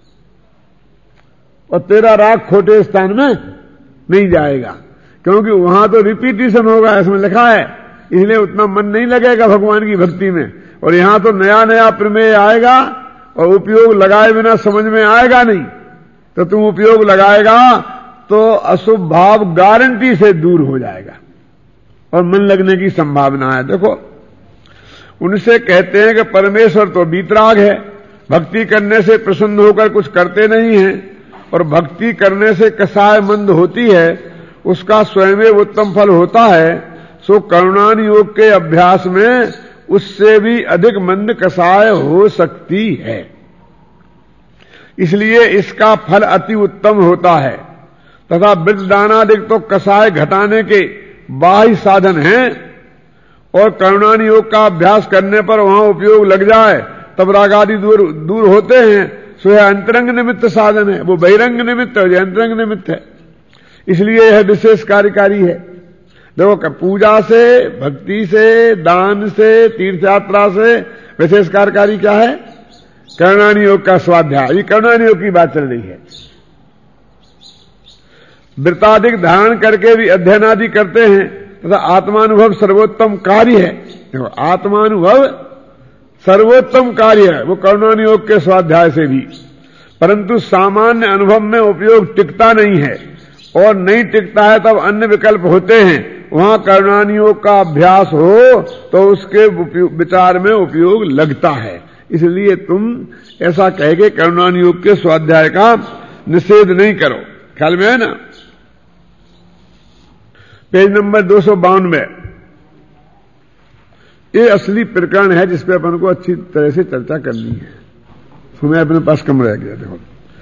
और तेरा राग खोटे स्थान में नहीं जाएगा, क्योंकि वहां तो रिपीटिशन होगा, इसमें लिखा है, इसलिए उतना मन नहीं लगेगा भगवान की भक्ति में। और यहां तो नया नया प्रमेय आएगा और उपयोग लगाए बिना समझ में आएगा नहीं, तो तुम उपयोग लगाएगा तो अशुभ भाव गारंटी से दूर हो जाएगा और मन लगने की संभावना है। देखो, उनसे कहते हैं कि परमेश्वर तो वीतराग है, भक्ति करने से प्रसन्न होकर कुछ करते नहीं हैं, और भक्ति करने से कसाय मंद होती है, उसका स्वयं उत्तम फल होता है। सो करुणान योग के अभ्यास में उससे भी अधिक मंद कसाय हो सकती है, इसलिए इसका फल अति उत्तम होता है। तथा वृत्त दानादिक तो कसाय घटाने के बाह्य साधन हैं, और करुणान योग का अभ्यास करने पर वहां उपयोग लग जाए तब रागादि दूर होते हैं। सो यह अंतरंग निमित्त साधन है, वो बहिरंग निमित्त है, अंतरंग निमित्त है, इसलिए यह विशेष कार्यकारी है। देखो, पूजा से, भक्ति से, दान से, तीर्थ यात्रा से विशेष कार्यकारी क्या है? करुणान योग का स्वाध्याय। ये करुणान योग की बात चल रही है। वृत्ताधिक धारण करके भी अध्ययन आदि करते हैं तथा आत्मानुभव सर्वोत्तम कार्य है। देखो, आत्मानुभव सर्वोत्तम कार्य है वो करुणान योग के स्वाध्याय से भी, परंतु सामान्य अनुभव में उपयोग टिकता नहीं है, और नहीं टिकता है तब अन्य विकल्प होते हैं। वहां करुणान योग का अभ्यास हो तो उसके विचार में उपयोग लगता है, इसलिए तुम ऐसा कह के करुणान योग के स्वाध्याय का निषेध नहीं करो। ख्याल में है ना? पेज नंबर 252 ये असली प्रकरण है जिस पे अपन को अच्छी तरह से चर्चा करनी है। समय अपने पास कम रह गया। देखो,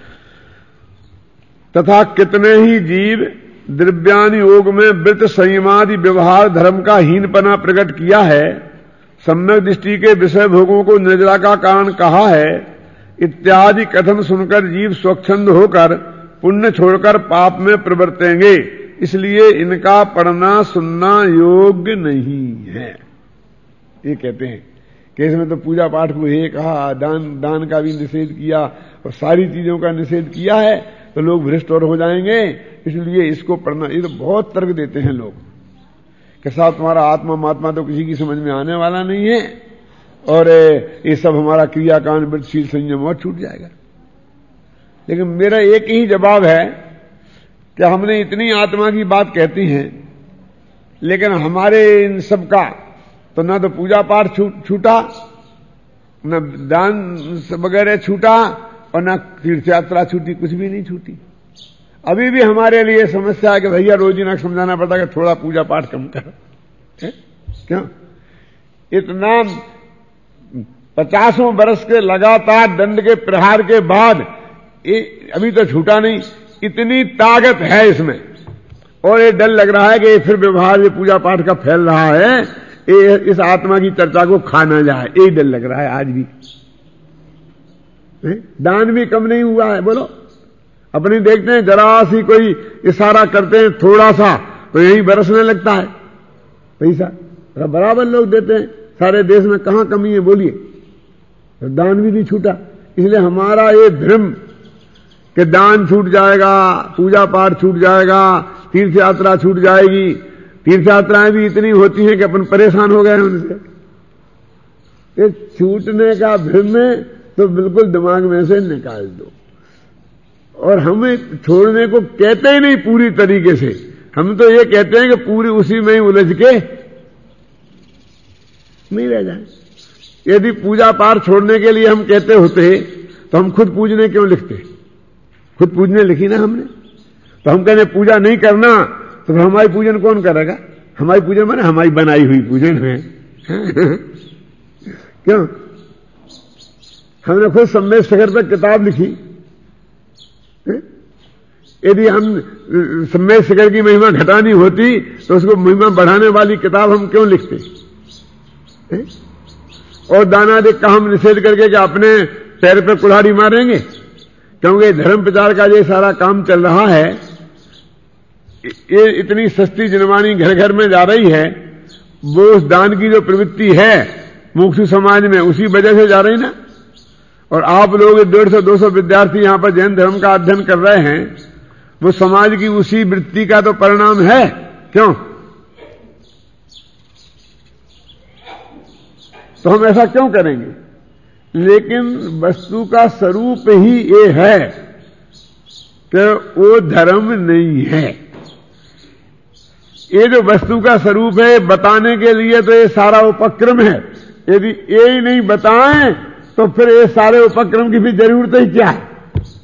तथा कितने ही जीव द्रव्यान योग में वृत्त संयमादि व्यवहार धर्म का हीनपना प्रकट किया है, सम्यक दृष्टि के विषय भोगों को निर्जरा का कारण कहा है, इत्यादि कथन सुनकर जीव स्वच्छंद होकर पुण्य छोड़कर पाप में प्रवर्तेंगे, इसलिए इनका पढ़ना सुनना योग्य नहीं है। ये कहते हैं कि इसमें तो पूजा पाठ को ये कहा, दान का भी निषेध किया और सारी चीजों का निषेध किया है, तो लोग भ्रष्ट और हो जाएंगे, इसलिए इसको पढ़ना। ये तो बहुत तर्क देते हैं लोग कि साहब तुम्हारा आत्मा महात्मा तो किसी की समझ में आने वाला नहीं है, और ये सब हमारा क्रियाकांड वृत्तशील संयम और छूट जाएगा। लेकिन मेरा एक ही जवाब है कि हमने इतनी आत्मा की बात कहती हैं, लेकिन हमारे इन सब का तो न तो पूजा पाठ छूटा, न दान वगैरह छूटा, और न तीर्थ यात्रा छूटी, कुछ भी नहीं छूटी। अभी भी हमारे लिए समस्या है कि भैया रोज ही ना समझाना पड़ता है कि थोड़ा पूजा पाठ कम करो। क्यों? इतना 50 बरस के लगातार दंड के प्रहार के बाद अभी तो छूटा नहीं, इतनी ताकत है इसमें। और ये डर लग रहा है कि ये फिर व्यवहार ये पूजा पाठ का फैल रहा है, ये इस आत्मा की चर्चा को खा ना जाए, ये डर लग रहा है आज भी। दान भी कम नहीं हुआ है। बोलो, अपनी देखते हैं जरा सी कोई इशारा करते हैं थोड़ा सा तो यही बरसने लगता है पैसा, बराबर लोग देते हैं। सारे देश में कहां कमी है बोलिए? दान भी नहीं छूटा। इसलिए हमारा ये भ्रम कि दान छूट जाएगा, पूजा पाठ छूट जाएगा, तीर्थ यात्रा छूट जाएगी, तीर्थ यात्राएं भी इतनी होती हैं कि अपन परेशान हो गए हैं उनसे। ये छूटने का भ्रम है तो बिल्कुल दिमाग में से निकाल दो। और हमें छोड़ने को कहते ही नहीं पूरी तरीके से, हम तो ये कहते हैं कि पूरी उसी में ही उलझ के नहीं रह जाए। यदि पूजा पाठ छोड़ने के लिए हम कहते होते तो हम खुद पूजने क्यों लिखते? खुद पूजने लिखी ना हमने, तो हम कहते पूजा नहीं करना तो हमारी पूजन कौन करेगा? हमारी पूजन माने हमारी बनाई हुई पूजन है। क्यों? हमने खुद सम्मेद शिखर पर किताब लिखी। यदि हम सम्मेद शिखर की महिमा घटानी होती तो उसको महिमा बढ़ाने वाली किताब हम क्यों लिखते? और दानादिक का हम निषेध करके क्या अपने पैर पर कुल्हाड़ी मारेंगे? क्योंकि धर्म प्रचार का ये सारा काम चल रहा है, ये इतनी सस्ती जनवाणी घर घर में जा रही है, वो उस दान की जो प्रवृत्ति है मुक्ति समाज में उसी वजह से जा रही ना। और आप लोग 150-200 विद्यार्थी यहां पर जैन धर्म का अध्ययन कर रहे हैं, वो समाज की उसी वृत्ति का तो परिणाम है। क्यों? तो हम ऐसा क्यों करेंगे? लेकिन वस्तु का स्वरूप ही ये है कि वो धर्म नहीं है। ये जो वस्तु का स्वरूप है बताने के लिए तो ये सारा उपक्रम है। यदि ये ही नहीं बताएं तो फिर ये सारे उपक्रम की भी जरूरत ही क्या है?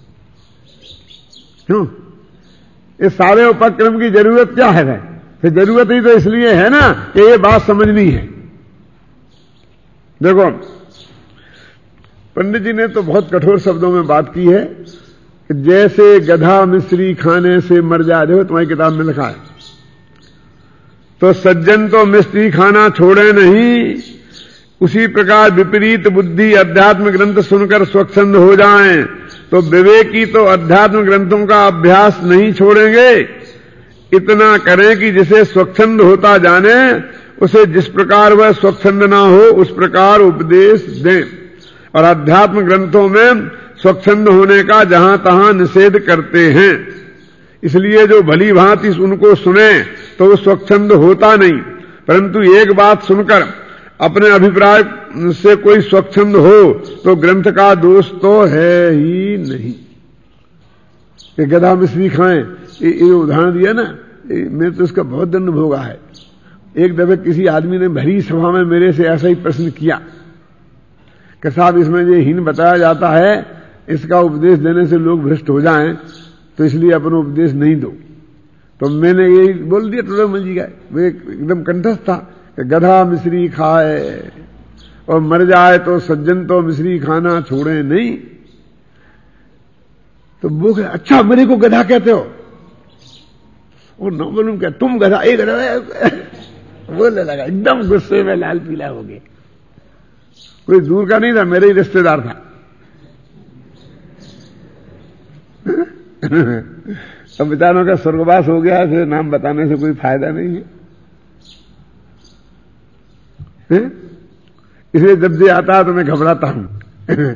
क्यों? ये सारे उपक्रम की जरूरत क्या है? फिर जरूरत ही तो इसलिए है ना कि ये बात समझनी है। देखो, पंडित जी ने तो बहुत कठोर शब्दों में बात की है कि जैसे गधा मिश्री खाने से मर जाए, देखो तुम्हारी किताब में लिखा है, तो सज्जन तो मिश्री खाना छोड़े नहीं, उसी प्रकार विपरीत बुद्धि अध्यात्म ग्रंथ सुनकर स्वच्छंद हो जाएं, तो विवेकी तो अध्यात्म ग्रंथों का अभ्यास नहीं छोड़ेंगे। इतना करें कि जिसे स्वच्छंद होता जाने, उसे जिस प्रकार वह स्वच्छंद ना हो उस प्रकार उपदेश दें। और अध्यात्म ग्रंथों में स्वच्छंद होने का जहां तहां निषेध करते हैं। इसलिए जो भली भांति उनको सुने तो वो स्वच्छंद होता नहीं, परंतु एक बात सुनकर अपने अभिप्राय से कोई स्वच्छंद हो तो ग्रंथ का दोष तो है ही नहीं। ये गधा मिश्री खाएं, ये उदाहरण दिया ना, मेरे तो इसका बहुत दंड भोगा है। एक दफे किसी आदमी ने भरी सभा में मेरे से ऐसा ही प्रश्न किया कि साहब इसमें ये हीन बताया जाता है, इसका उपदेश देने से लोग भ्रष्ट हो जाएं, तो इसलिए अपना उपदेश नहीं दो। तो मैंने यही बोल दिया टोडरमल जी का, वो एकदम कंठस्थ था कि गधा मिश्री खाए और मर जाए तो सज्जन तो मिश्री खाना छोड़े नहीं। तो वो अच्छा मेरे को गधा कहते हो? और न बोलूं क्या तुम गधा, एक गधा बोलने लगा, एकदम गुस्से में लाल पीला हो गया। कोई दूर का नहीं था, मेरे ही रिश्तेदार था। अब बेचारों का स्वर्गवास हो गया, फिर नाम बताने से कोई फायदा नहीं है। इसलिए जब ये आता है तो मैं घबराता हूं।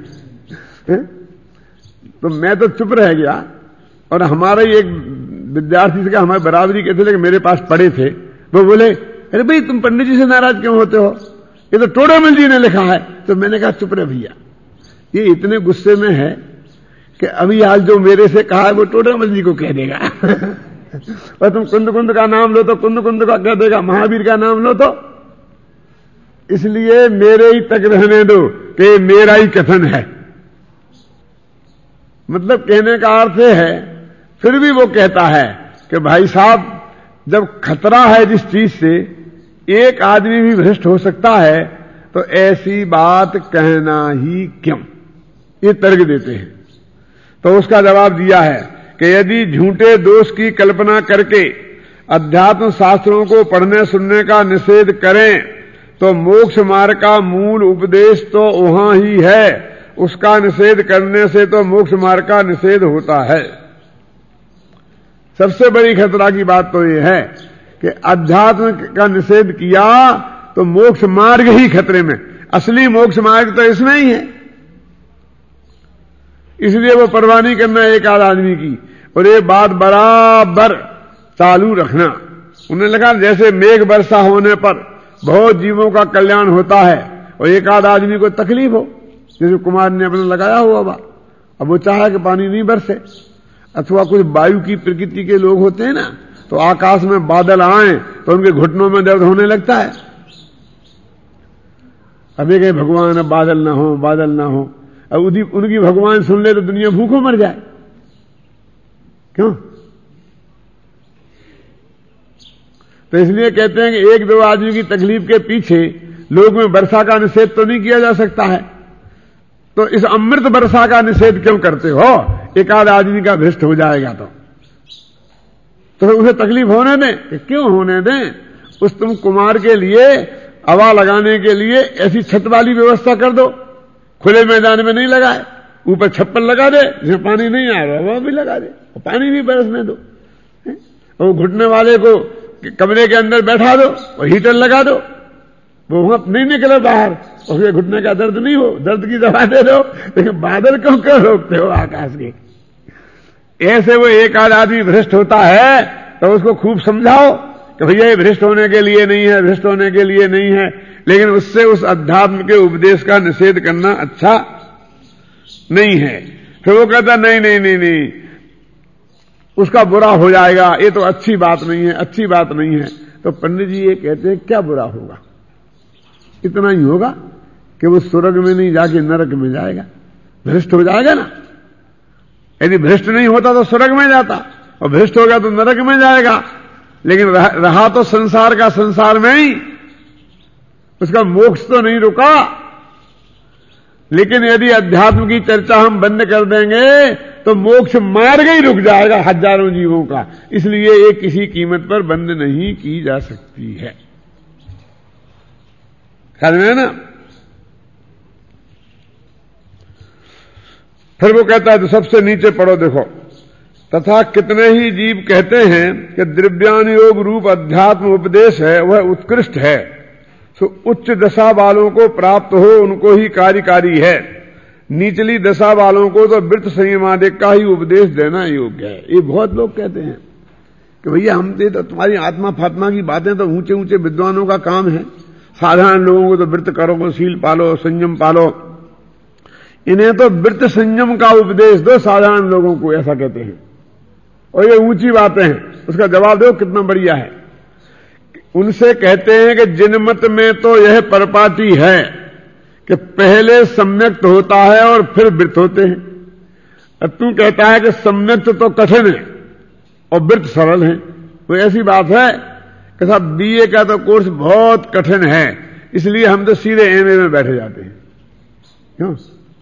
तो मैं तो चुप रह गया। और हमारा ही एक विद्यार्थी से कहा, हमारे बराबरी के थे लेकिन मेरे पास पढ़े थे, वो बोले अरे भाई तुम पंडित जी से नाराज क्यों होते हो, ये तो टोडरमल जी ने लिखा है। तो मैंने कहा चुप रहे भैया, ये इतने गुस्से में है कि अभी आज जो मेरे से कहा है वो टोडरमल जी को कह देगा। और तुम कुंद कुंद का नाम लो तो कुंद कुंद का कह देगा, महावीर का नाम लो तो। इसलिए मेरे ही तक रहने दो कि मेरा ही कथन है। मतलब कहने का अर्थ है, फिर भी वो कहता है कि भाई साहब जब खतरा है जिस चीज से, एक आदमी भी भ्रष्ट हो सकता है, तो ऐसी बात कहना ही क्यों, ये तर्क देते हैं। तो उसका जवाब दिया है कि यदि झूठे दोष की कल्पना करके अध्यात्म शास्त्रों को पढ़ने सुनने का निषेध करें तो मोक्ष मार्ग का मूल उपदेश तो वहां ही है, उसका निषेध करने से तो मोक्ष मार्ग का निषेध होता है। सबसे बड़ी खतरा की बात तो यह है कि अध्यात्म का निषेध किया तो मोक्ष मार्ग ही खतरे में, असली मोक्ष मार्ग तो इसमें ही है। इसलिए वो परवाह नहीं करना एक आध आदमी की, और ये बात बराबर चालू रखना। उन्होंने लिखा जैसे मेघ वर्षा होने पर बहुत जीवों का कल्याण होता है और एक आध आदमी को तकलीफ हो, जैसे कुमार ने अपना लगाया हुआ बा, अब वो चाहे कि पानी नहीं बरसे, अथवा कुछ वायु की प्रकृति के लोग होते हैं ना, तो आकाश में बादल आए तो उनके घुटनों में दर्द होने लगता है। अबे कहे भगवान अब बादल ना हो, बादल ना हो, अब उनकी भगवान सुन ले तो दुनिया भूखों मर जाए। क्यों? तो इसलिए कहते हैं कि एक दो आदमी की तकलीफ के पीछे लोग में वर्षा का निषेध तो नहीं किया जा सकता है, तो इस अमृत वर्षा का निषेध क्यों करते हो? एक आध आदमी का भ्रष्ट हो जाएगा तो उसे तकलीफ होने दें। क्यों होने दें? उस तुम कुमार के लिए हवा लगाने के लिए ऐसी छत वाली व्यवस्था कर दो, खुले मैदान में नहीं लगाए, ऊपर छप्पर लगा दे जिसमें पानी नहीं आ रहा हवा भी लगा दे और पानी भी बरसने दो, और घुटने वाले को कमरे के अंदर बैठा दो और हीटर लगा दो, वो वहां नहीं निकले बाहर, उसके घुटने का दर्द नहीं हो, दर्द की दवा दे दो। लेकिन बादल क्यों रोकते हो आकाश के? ऐसे वो एक आध आदमी भ्रष्ट होता है तो उसको खूब समझाओ कि भैया ये भ्रष्ट होने के लिए नहीं है, भ्रष्ट होने के लिए नहीं है, लेकिन उससे उस अध्यात्म के उपदेश का निषेध करना अच्छा नहीं है। फिर वो कहता नहीं नहीं नहीं नहीं, उसका बुरा हो जाएगा, ये तो अच्छी बात नहीं है, अच्छी बात नहीं है। तो पंडित जी ये कहते हैं क्या बुरा होगा? इतना ही होगा कि वो स्वर्ग में नहीं जाके नरक में जाएगा, भ्रष्ट हो जाएगा ना। यदि भ्रष्ट नहीं होता तो स्वर्ग में जाता, और भ्रष्ट हो गया तो नरक में जाएगा। लेकिन रहा तो संसार का संसार में ही, उसका मोक्ष तो नहीं रुका। लेकिन यदि अध्यात्म की चर्चा हम बंद कर देंगे तो मोक्ष मार्ग ही रुक जाएगा हजारों जीवों का। इसलिए ये किसी कीमत पर बंद नहीं की जा सकती है। ख्याल में है ना? फिर वो कहता है तो सबसे नीचे पढ़ो, देखो, तथा कितने ही जीव कहते हैं कि द्रव्यान योग रूप अध्यात्म उपदेश है वह उत्कृष्ट है, सो उच्च दशा वालों को प्राप्त हो उनको ही कार्यकारी है, निचली दशा वालों को तो वृत्त संयमादिक का ही उपदेश देना योग्य है। ये बहुत लोग कहते हैं कि भैया हम दे तो तुम्हारी आत्मा फात्मा की बातें तो ऊंचे ऊंचे विद्वानों का काम है, साधारण लोगों को तो वृत्त करो, शील पालो, संयम पालो, इन्हें तो वृत्त संयम का उपदेश दो साधारण लोगों को, ऐसा कहते हैं। और ये ऊंची बातें हैं, उसका जवाब दो कितना बढ़िया है। उनसे कहते हैं कि जिनमत में तो यह परपाटी है कि पहले सम्यक्त होता है और फिर वृत्त होते हैं। अब तू कहता है कि सम्यक्त तो कठिन है और वृत्त सरल है, तो ऐसी बात है कि साहब बीए का तो कोर्स बहुत कठिन है, इसलिए हम तो सीधे एमए में बैठे जाते हैं। क्यों?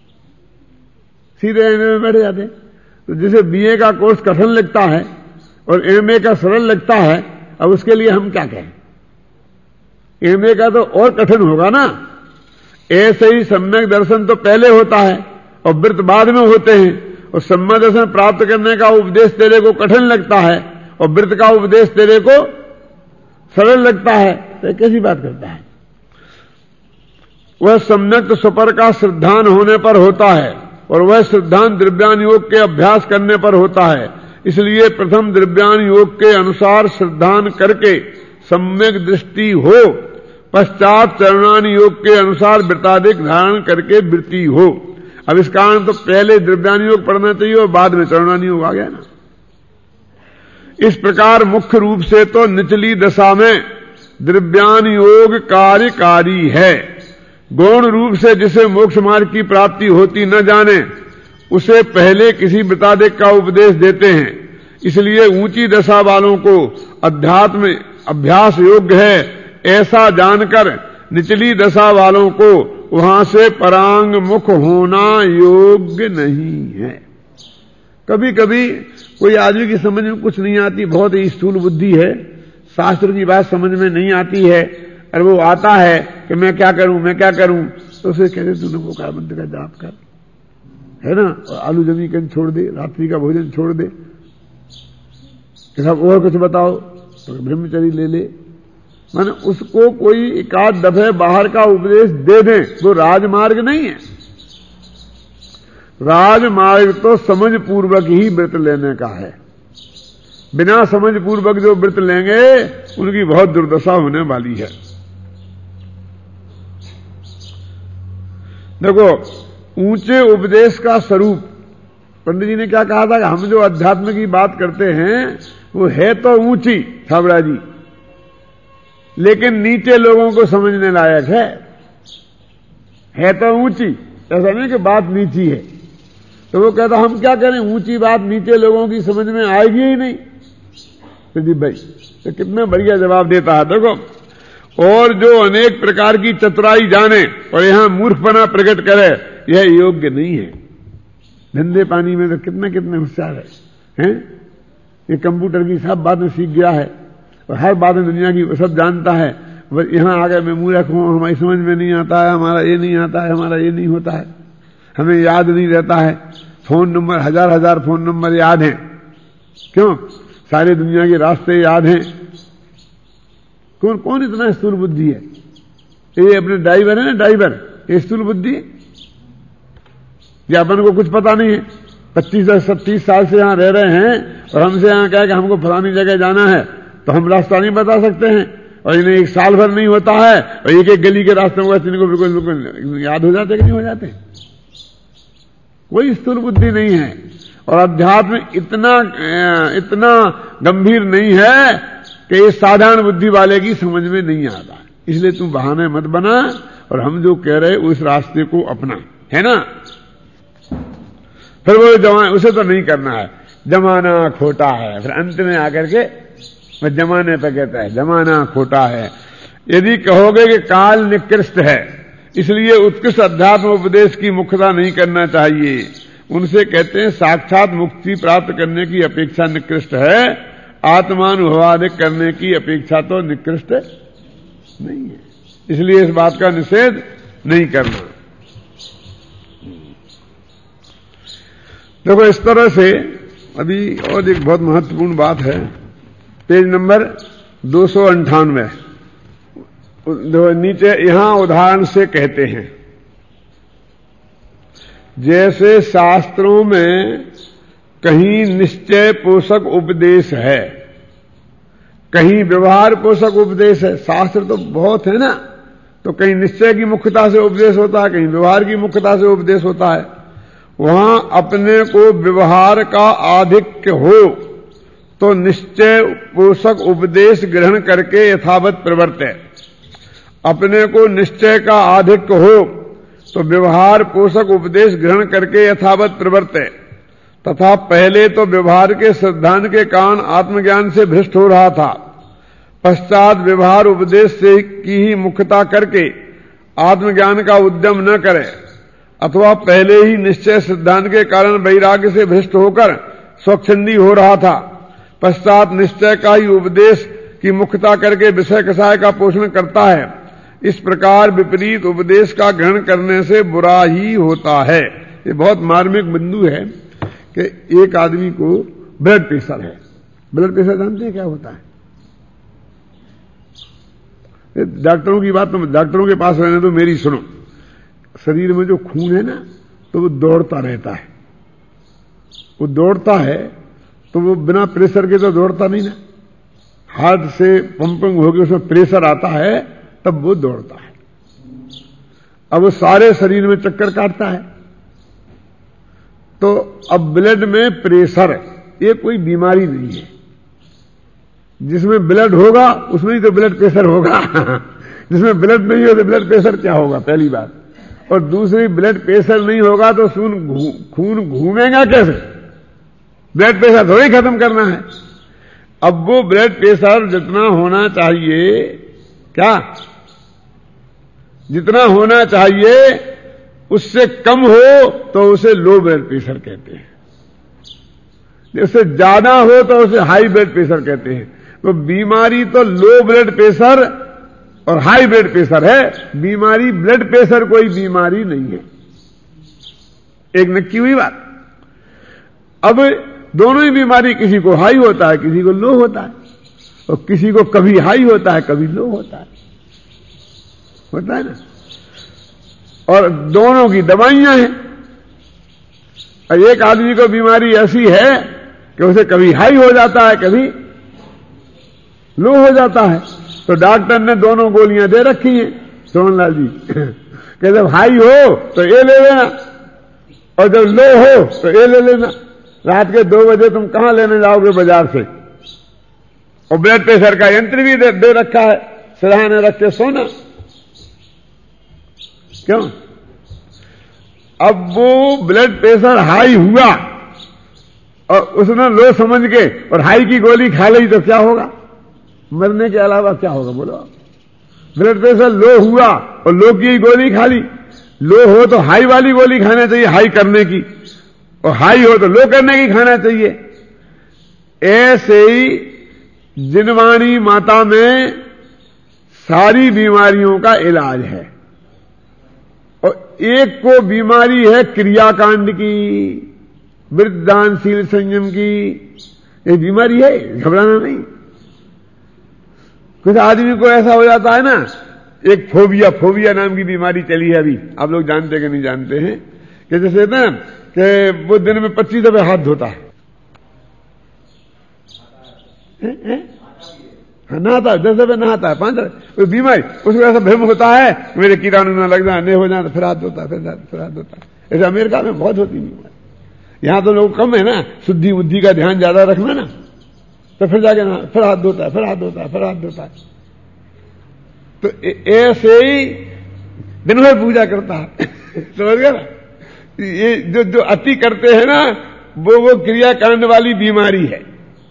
सीधे एमए में बैठे जाते हैं। तो जिसे बीए का कोर्स कठिन लगता है और एमए का सरल लगता है, अब उसके लिए हम क्या कहें? एमए का तो और कठिन होगा ना। ऐसे ही सम्यक दर्शन तो पहले होता है और वृत्त बाद में होते हैं, और सम्यक दर्शन प्राप्त करने का उपदेश तेरे को कठिन लगता है और वृत्त का उपदेश तेरे को सरल लगता है, तो कैसी बात करता है? वह सम्यक स्वपर का श्रद्धान होने पर होता है और वह श्रद्धान द्रव्यान योग के अभ्यास करने पर होता है। इसलिए प्रथम द्रव्यान योग के अनुसार श्रद्धान करके सम्यक दृष्टि हो, पश्चात चरणान योग के अनुसार वृत्तादिक धारण करके वृत्ति हो। अब इस कारण तो पहले द्रव्यान योग पढ़ना चाहिए और बाद में चरणान योग आ गया ना। इस प्रकार मुख्य रूप से तो निचली दशा में द्रव्यान योग कार्यकारी है। गौण रूप से जिसे मोक्ष मार्ग की प्राप्ति होती न जाने उसे पहले किसी वृत्तादिक का उपदेश देते हैं। इसलिए ऊंची दशा वालों को अध्यात्म अभ्यास योग्य है ऐसा जानकर निचली दशा वालों को वहां से परांग मुख होना योग्य नहीं है। कभी कभी कोई आदमी की समझ में कुछ नहीं आती, बहुत ही स्थूल बुद्धि है, शास्त्र की बात समझ में नहीं आती है, और वो आता है कि मैं क्या करूं, तो उसे कहते तूने वो का मंत्र का जाप कर, है ना, और आलू जमीकन छोड़ दे, रात्रि का भोजन छोड़ दे, सब और कुछ बताओ तो ब्रह्मचर्य ले ले। माने उसको कोई एकाध दफे बाहर का उपदेश दे दें, वो राजमार्ग नहीं है। राजमार्ग तो समझ पूर्वक ही व्रत लेने का है। बिना समझ पूर्वक जो व्रत लेंगे उनकी बहुत दुर्दशा होने वाली है। देखो, ऊंचे उपदेश का स्वरूप, पंडित जी ने क्या कहा था कि हम जो अध्यात्म की बात करते हैं वो है तो ऊंची छाबड़ा जी, लेकिन नीचे लोगों को समझने लायक है तो ऊंची, ऐसा नहीं कि बात नीची है। तो वो कहता हम क्या करें, ऊंची बात नीचे लोगों की समझ में आएगी ही नहीं। तो जी भाई तो कितना बढ़िया जवाब देता है। देखो, और जो अनेक प्रकार की चतुराई जाने और यहां मूर्खपना प्रकट करे, यह योग्य नहीं है। धंधे पानी में तो कितने होशियार है, ये कंप्यूटर की सब बातें सीख गया है और हर बातें दुनिया की सब जानता है। बस यहां आकर मैं मूर्ख हूं, हमारी समझ में नहीं आता है, हमारा ये नहीं आता है, हमारा ये नहीं होता है, हमें याद नहीं रहता है, फोन नंबर हजार फोन नंबर याद हैं, क्यों, सारे दुनिया के रास्ते याद हैं। कौन इतना स्थूल बुद्धि है? ये अपने ड्राइवर है ना, ड्राइवर, ये स्थूल बुद्धि है। या अपन को कुछ पता नहीं है, 25-30 साल से यहां रह रहे हैं और हमसे यहां कहे कि हमको फलानी जगह जाना है तो हम रास्ता नहीं बता सकते हैं, और इन्हें 1 साल भर नहीं होता है और एक गली के रास्ते में इनको बिल्कुल याद हो जाते कि नहीं हो जाते। कोई स्थूल बुद्धि नहीं है और अध्यात्म इतना गंभीर नहीं है कि ये साधारण बुद्धि वाले की समझ में नहीं आता। इसलिए तू बहाने मत बना और हम जो कह रहे उस रास्ते को अपना, है ना। फिर वो उसे तो नहीं करना है, जमाना खोटा है। फिर अंत में आकर के मैं जमाने पर कहता है जमाना खोटा है। यदि कहोगे कि काल निकृष्ट है इसलिए उत्कृष्ट अध्यात्म उपदेश की मुख्यता नहीं करना चाहिए, उनसे कहते हैं साक्षात मुक्ति प्राप्त करने की अपेक्षा निकृष्ट है, आत्मानुभवादिक करने की अपेक्षा तो निकृष्ट नहीं है। इसलिए इस बात का निषेध नहीं करना। देखो, इस तरह से अभी और एक बहुत महत्वपूर्ण बात है, पेज नंबर 298 नीचे यहां उदाहरण से कहते हैं, जैसे शास्त्रों में कहीं निश्चय पोषक उपदेश है, कहीं व्यवहार पोषक उपदेश है। शास्त्र तो बहुत है ना, तो कहीं निश्चय की मुख्यता से उपदेश होता है, कहीं व्यवहार की मुख्यता से उपदेश होता है। वहां अपने को व्यवहार का आधिक्य हो तो निश्चय पोषक उपदेश ग्रहण करके यथावत प्रवर्ते, अपने को निश्चय का आधिक्य हो तो व्यवहार पोषक उपदेश ग्रहण करके यथावत प्रवर्ते। तथा पहले तो व्यवहार के सिद्धांत के कारण आत्मज्ञान से भ्रष्ट हो रहा था, पश्चात व्यवहार उपदेश से की ही मुख्यता करके आत्मज्ञान का उद्यम न करे, अथवा पहले ही निश्चय सिद्धांत के कारण वैराग्य से भ्रष्ट होकर स्वच्छंदी हो रहा था, पश्चात निश्चय का ही उपदेश की मुख्यता करके विषय कषाय का पोषण करता है। इस प्रकार विपरीत उपदेश का ग्रहण करने से बुरा ही होता है। ये बहुत मार्मिक बिंदु है कि एक आदमी को ब्लड प्रेशर है। ब्लड प्रेशर जानते हैं क्या होता है? डॉक्टरों की बात तो डॉक्टरों के पास रहने तो मेरी सुनो। शरीर में जो खून है ना तो वो दौड़ता रहता है, वो दौड़ता है तो वो बिना प्रेशर के तो दौड़ता नहीं ना, हार्ट से पंपिंग होकर उसमें प्रेशर आता है तब वो दौड़ता है। अब वो सारे शरीर में चक्कर काटता है। तो अब ब्लड में प्रेशर ये कोई बीमारी नहीं है, जिसमें ब्लड होगा उसमें ही तो ब्लड प्रेशर होगा जिसमें ब्लड नहीं हो तो ब्लड प्रेशर क्या होगा, पहली बात। और दूसरी, ब्लड प्रेशर नहीं होगा तो खून घूमेगा कैसे? ब्लड प्रेशर थोड़ी खत्म करना है। अब वो ब्लड प्रेशर जितना होना चाहिए क्या जितना होना चाहिए उससे कम हो तो उसे लो ब्लड प्रेशर कहते हैं, उससे ज्यादा हो तो उसे हाई ब्लड प्रेशर कहते हैं। तो बीमारी तो लो ब्लड प्रेशर और हाई ब्लड प्रेशर है, बीमारी ब्लड प्रेशर कोई बीमारी नहीं है। एक नक्की हुई बात। अब दोनों ही बीमारी, किसी को हाई होता है, किसी को लो होता है, और किसी को कभी हाई होता है, कभी लो होता है ना। और दोनों की दवाइयां हैं। और एक आदमी को बीमारी ऐसी है कि उसे कभी हाई हो जाता है, कभी लो हो जाता है, तो डॉक्टर ने दोनों गोलियां दे रखी हैं सोहनलाल जी कि जब हाई हो तो ये ले लेना और जब लो हो तो ये ले लेना। रात के 2 बजे तुम कहां लेने जाओगे? बाजार से। और ब्लड प्रेशर का यंत्र भी दे रखा है, सिरहाने रख के सोना। क्यों? अब वो ब्लड प्रेशर हाई हुआ और उसने लो समझ के और हाई की गोली खा ली तो क्या होगा? मरने के अलावा क्या होगा बोलो? ब्लड प्रेशर लो हुआ और लो की गोली खा ली। लो हो तो हाई वाली गोली खाना चाहिए, हाई करने की, और हाई हो तो लो करने की खाना चाहिए। ऐसे ही जिनवाणी माता में सारी बीमारियों का इलाज है। और एक को बीमारी है क्रियाकांड की, वृद्धानशील संयम की। ये बीमारी है, घबराना नहीं। कुछ आदमी को ऐसा हो जाता है ना, एक फोबिया नाम की बीमारी चली है अभी, आप लोग जानते कि नहीं जानते हैं, कि जैसे ना कि वो दिन में 25 दफे हाथ धोता है, नहाता है, 10 दफे नहाता है, 5 दफे, बीमारी। उसको ऐसा भ्रम होता है मेरे कीटाणु न लग जाए, नहीं हो जाए, फिर हाथ धोता है, फिर हाथ धोता है। ऐसे अमेरिका में बहुत होती बीमारी। यहां तो लोग कम है ना, शुद्धि बुद्धि का ध्यान ज्यादा रखना ना, तो फिर जाके ना फिर हाथ धोता है, फिर हाथ धोता है, फिर हाथ धोता है। तो ऐसे ही दिन भर पूजा करता है समझ गया ना। ये जो अति करते हैं ना, वो क्रियाकांड वाली बीमारी है।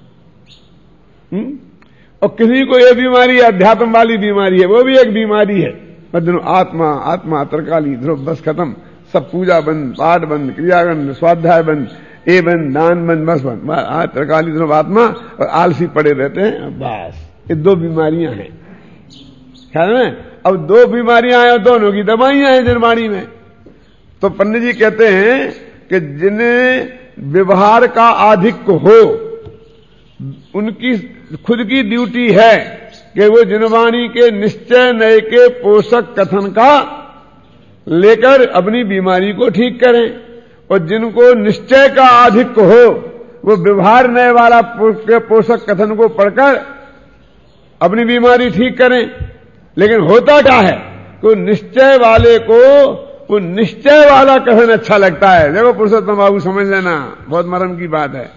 और किसी को ये बीमारी अध्यात्म वाली बीमारी है, वो भी एक बीमारी है। मतलब आत्मा तरकाली ध्रुव, बस खत्म, सब पूजा बंद, पाठ बंद, क्रिया बंद, स्वाध्याय बंद, ए बंद, दान बंद, बस बंद, तरकाली ध्रुव आत्मा, और आलसी पड़े रहते हैं। बस ये 2 बीमारियां हैं, ख्याल में। अब 2 बीमारियां हैं, दोनों की दवाइयां हैं जिनवाणी में। तो पंडित जी कहते हैं कि जिन्हें व्यवहार का आधिक्य हो, उनकी खुद की ड्यूटी है कि वो जिनवाणी के निश्चय नए के पोषक कथन का लेकर अपनी बीमारी को ठीक करें। और जिनको निश्चय का आधिक्य हो, वो व्यवहार नए वाला पोषक कथन को पढ़कर अपनी बीमारी ठीक करें। लेकिन होता क्या है, को निश्चय वाले को वो निश्चय वाला कथन अच्छा लगता है। देखो पुरुषोत्तम बाबू, समझ लेना, बहुत मरम की बात है।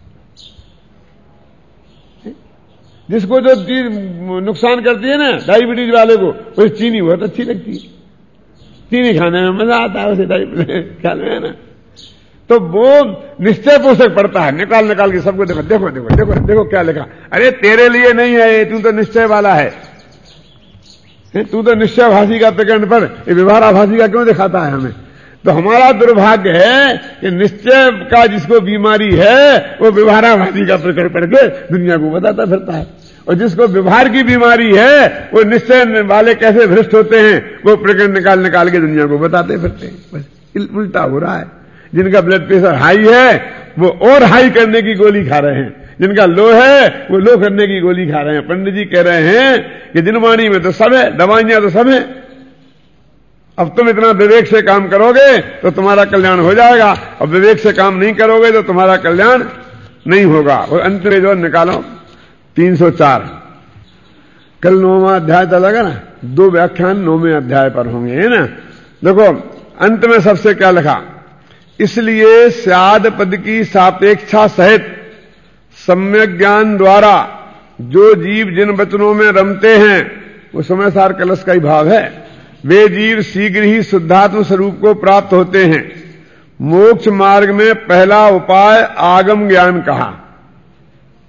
जिसको जो चीज नुकसान करती है ना, डायबिटीज वाले को, उसे चीनी बहुत अच्छी लगती है, चीनी खाने में मजा आता है उसे, डायबिटीज ख्याल में है ना। तो वो निश्चय पोषक पड़ता है, निकाल के सबको देखो देखो देखो देखो देखो क्या लिखा। अरे तेरे लिए नहीं है, तू तो निश्चय वाला है, तू तो निश्चय भाषी का प्रकरण पर ये व्यवहाराभाषी का क्यों दिखाता है हमें। तो हमारा दुर्भाग्य है कि निश्चय का जिसको बीमारी है, वो व्यवहाराभाषी का प्रकरण पढ़ के दुनिया को बताता फिरता है। और जिसको व्यवहार की बीमारी है, वो निश्चय वाले कैसे भ्रष्ट होते हैं, वो प्रकरण निकाल के दुनिया को बताते फिरते हैं। बस उल्टा हो रहा है। जिनका ब्लड प्रेशर हाई है, वो और हाई करने की गोली खा रहे हैं, जिनका लो है वो लो करने की गोली खा रहे हैं। पंडित जी कह रहे हैं कि जिनवाणी में तो सब है, दवाइयां तो सब है। अब तुम इतना विवेक से काम करोगे तो तुम्हारा कल्याण हो जाएगा, और विवेक से काम नहीं करोगे तो तुम्हारा कल्याण नहीं होगा। और अंत में जो निकालो 304, कल 9वां अध्याय चलेगा ना, 2 व्याख्यान 9वें अध्याय पर होंगे, है ना। देखो अंत में सबसे क्या लिखा, इसलिए स्याद पद की सापेक्षा सहित सम्यक ज्ञान द्वारा जो जीव जिन वचनों में रमते हैं, वो समय सार कलश का ही भाव है, वे जीव शीघ्र ही शुद्धात्म स्वरूप को प्राप्त होते हैं। मोक्ष मार्ग में पहला उपाय आगम ज्ञान कहा।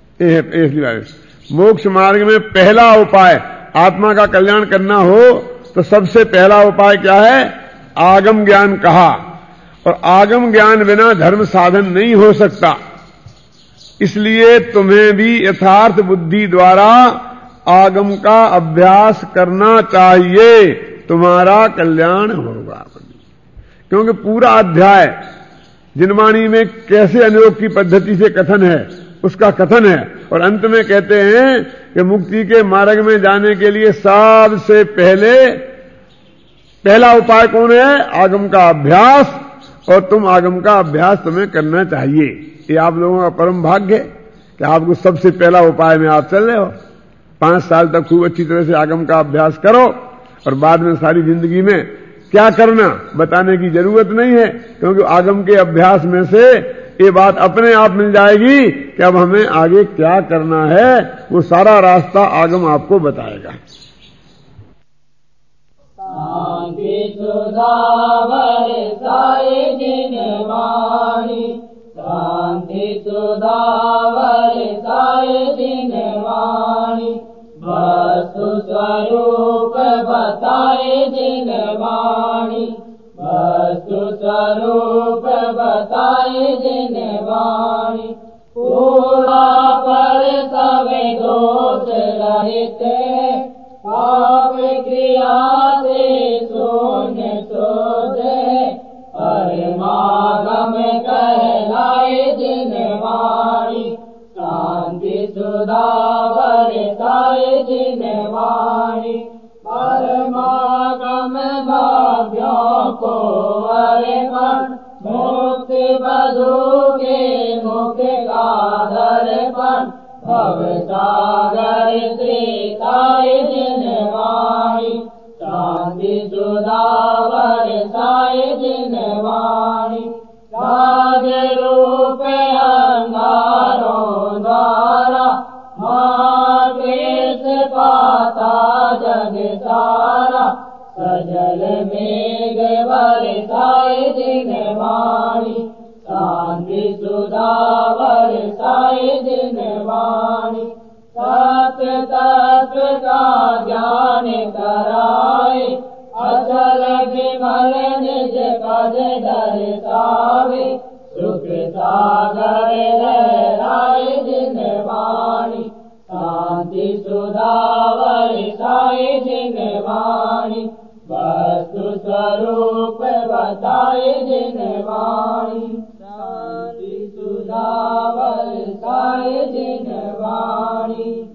मोक्ष मार्ग में पहला उपाय, आत्मा का कल्याण करना हो तो सबसे पहला उपाय क्या है? आगम ज्ञान कहा, और आगम ज्ञान बिना धर्म साधन नहीं हो सकता। इसलिए तुम्हें भी यथार्थ बुद्धि द्वारा आगम का अभ्यास करना चाहिए, तुम्हारा कल्याण होगा। क्योंकि पूरा अध्याय जिनवाणी में कैसे अनुयोग की पद्धति से कथन है उसका कथन है, और अंत में कहते हैं कि मुक्ति के मार्ग में जाने के लिए सबसे पहला उपाय कौन है? आगम का अभ्यास, और तुम आगम का अभ्यास तुम्हें करना चाहिए। ये आप लोगों का परम भाग्य है कि आपको सबसे पहला उपाय में आप चल रहे हो। 5 साल तक खूब अच्छी तरह से आगम का अभ्यास करो, और बाद में सारी जिंदगी में क्या करना बताने की जरूरत नहीं है, क्योंकि आगम के अभ्यास में से ये बात अपने आप मिल जाएगी कि अब हमें आगे क्या करना है। वो सारा रास्ता आगम आपको बताएगा। शांति सुधा बरसाए जिनवाणी, शांति सुधा बरसाए जिनवाणी, वस्तु स्वरूप बताए जिनवाणी, वस्तु स्वरूप बताए जिनवाणी, पूरा पर सब दोष रहित, पाप क्रिया से शून्य शोध, परमागम कहलाए जिनवाणी, शांति सुधा बरसाए जिनवाणी, परमागम भाव्यों को अर्पण, मुक्ति बधू के मुख का दर्पण, भवसागर त्रिताय जिनवाणी, शांति सुधा बरसाए जिनवाणी, राज रूप अंगारों द्वारा मार्गेश पाता जग सारा, सजल मेघ बरसाए जिनवाणी, शांति सुधा बरसाए जिनवाणी, सत्य तत्व का ज्ञान कराए, अचल विमल निज पद दर्शावे, सुख सागर लहराए जिनवाणी, शांति सुधा बरसाए जिनवाणी, वस्तु स्वरूप बताए जिनवाणी, शांति सुधा बरसाए जिनवाणी।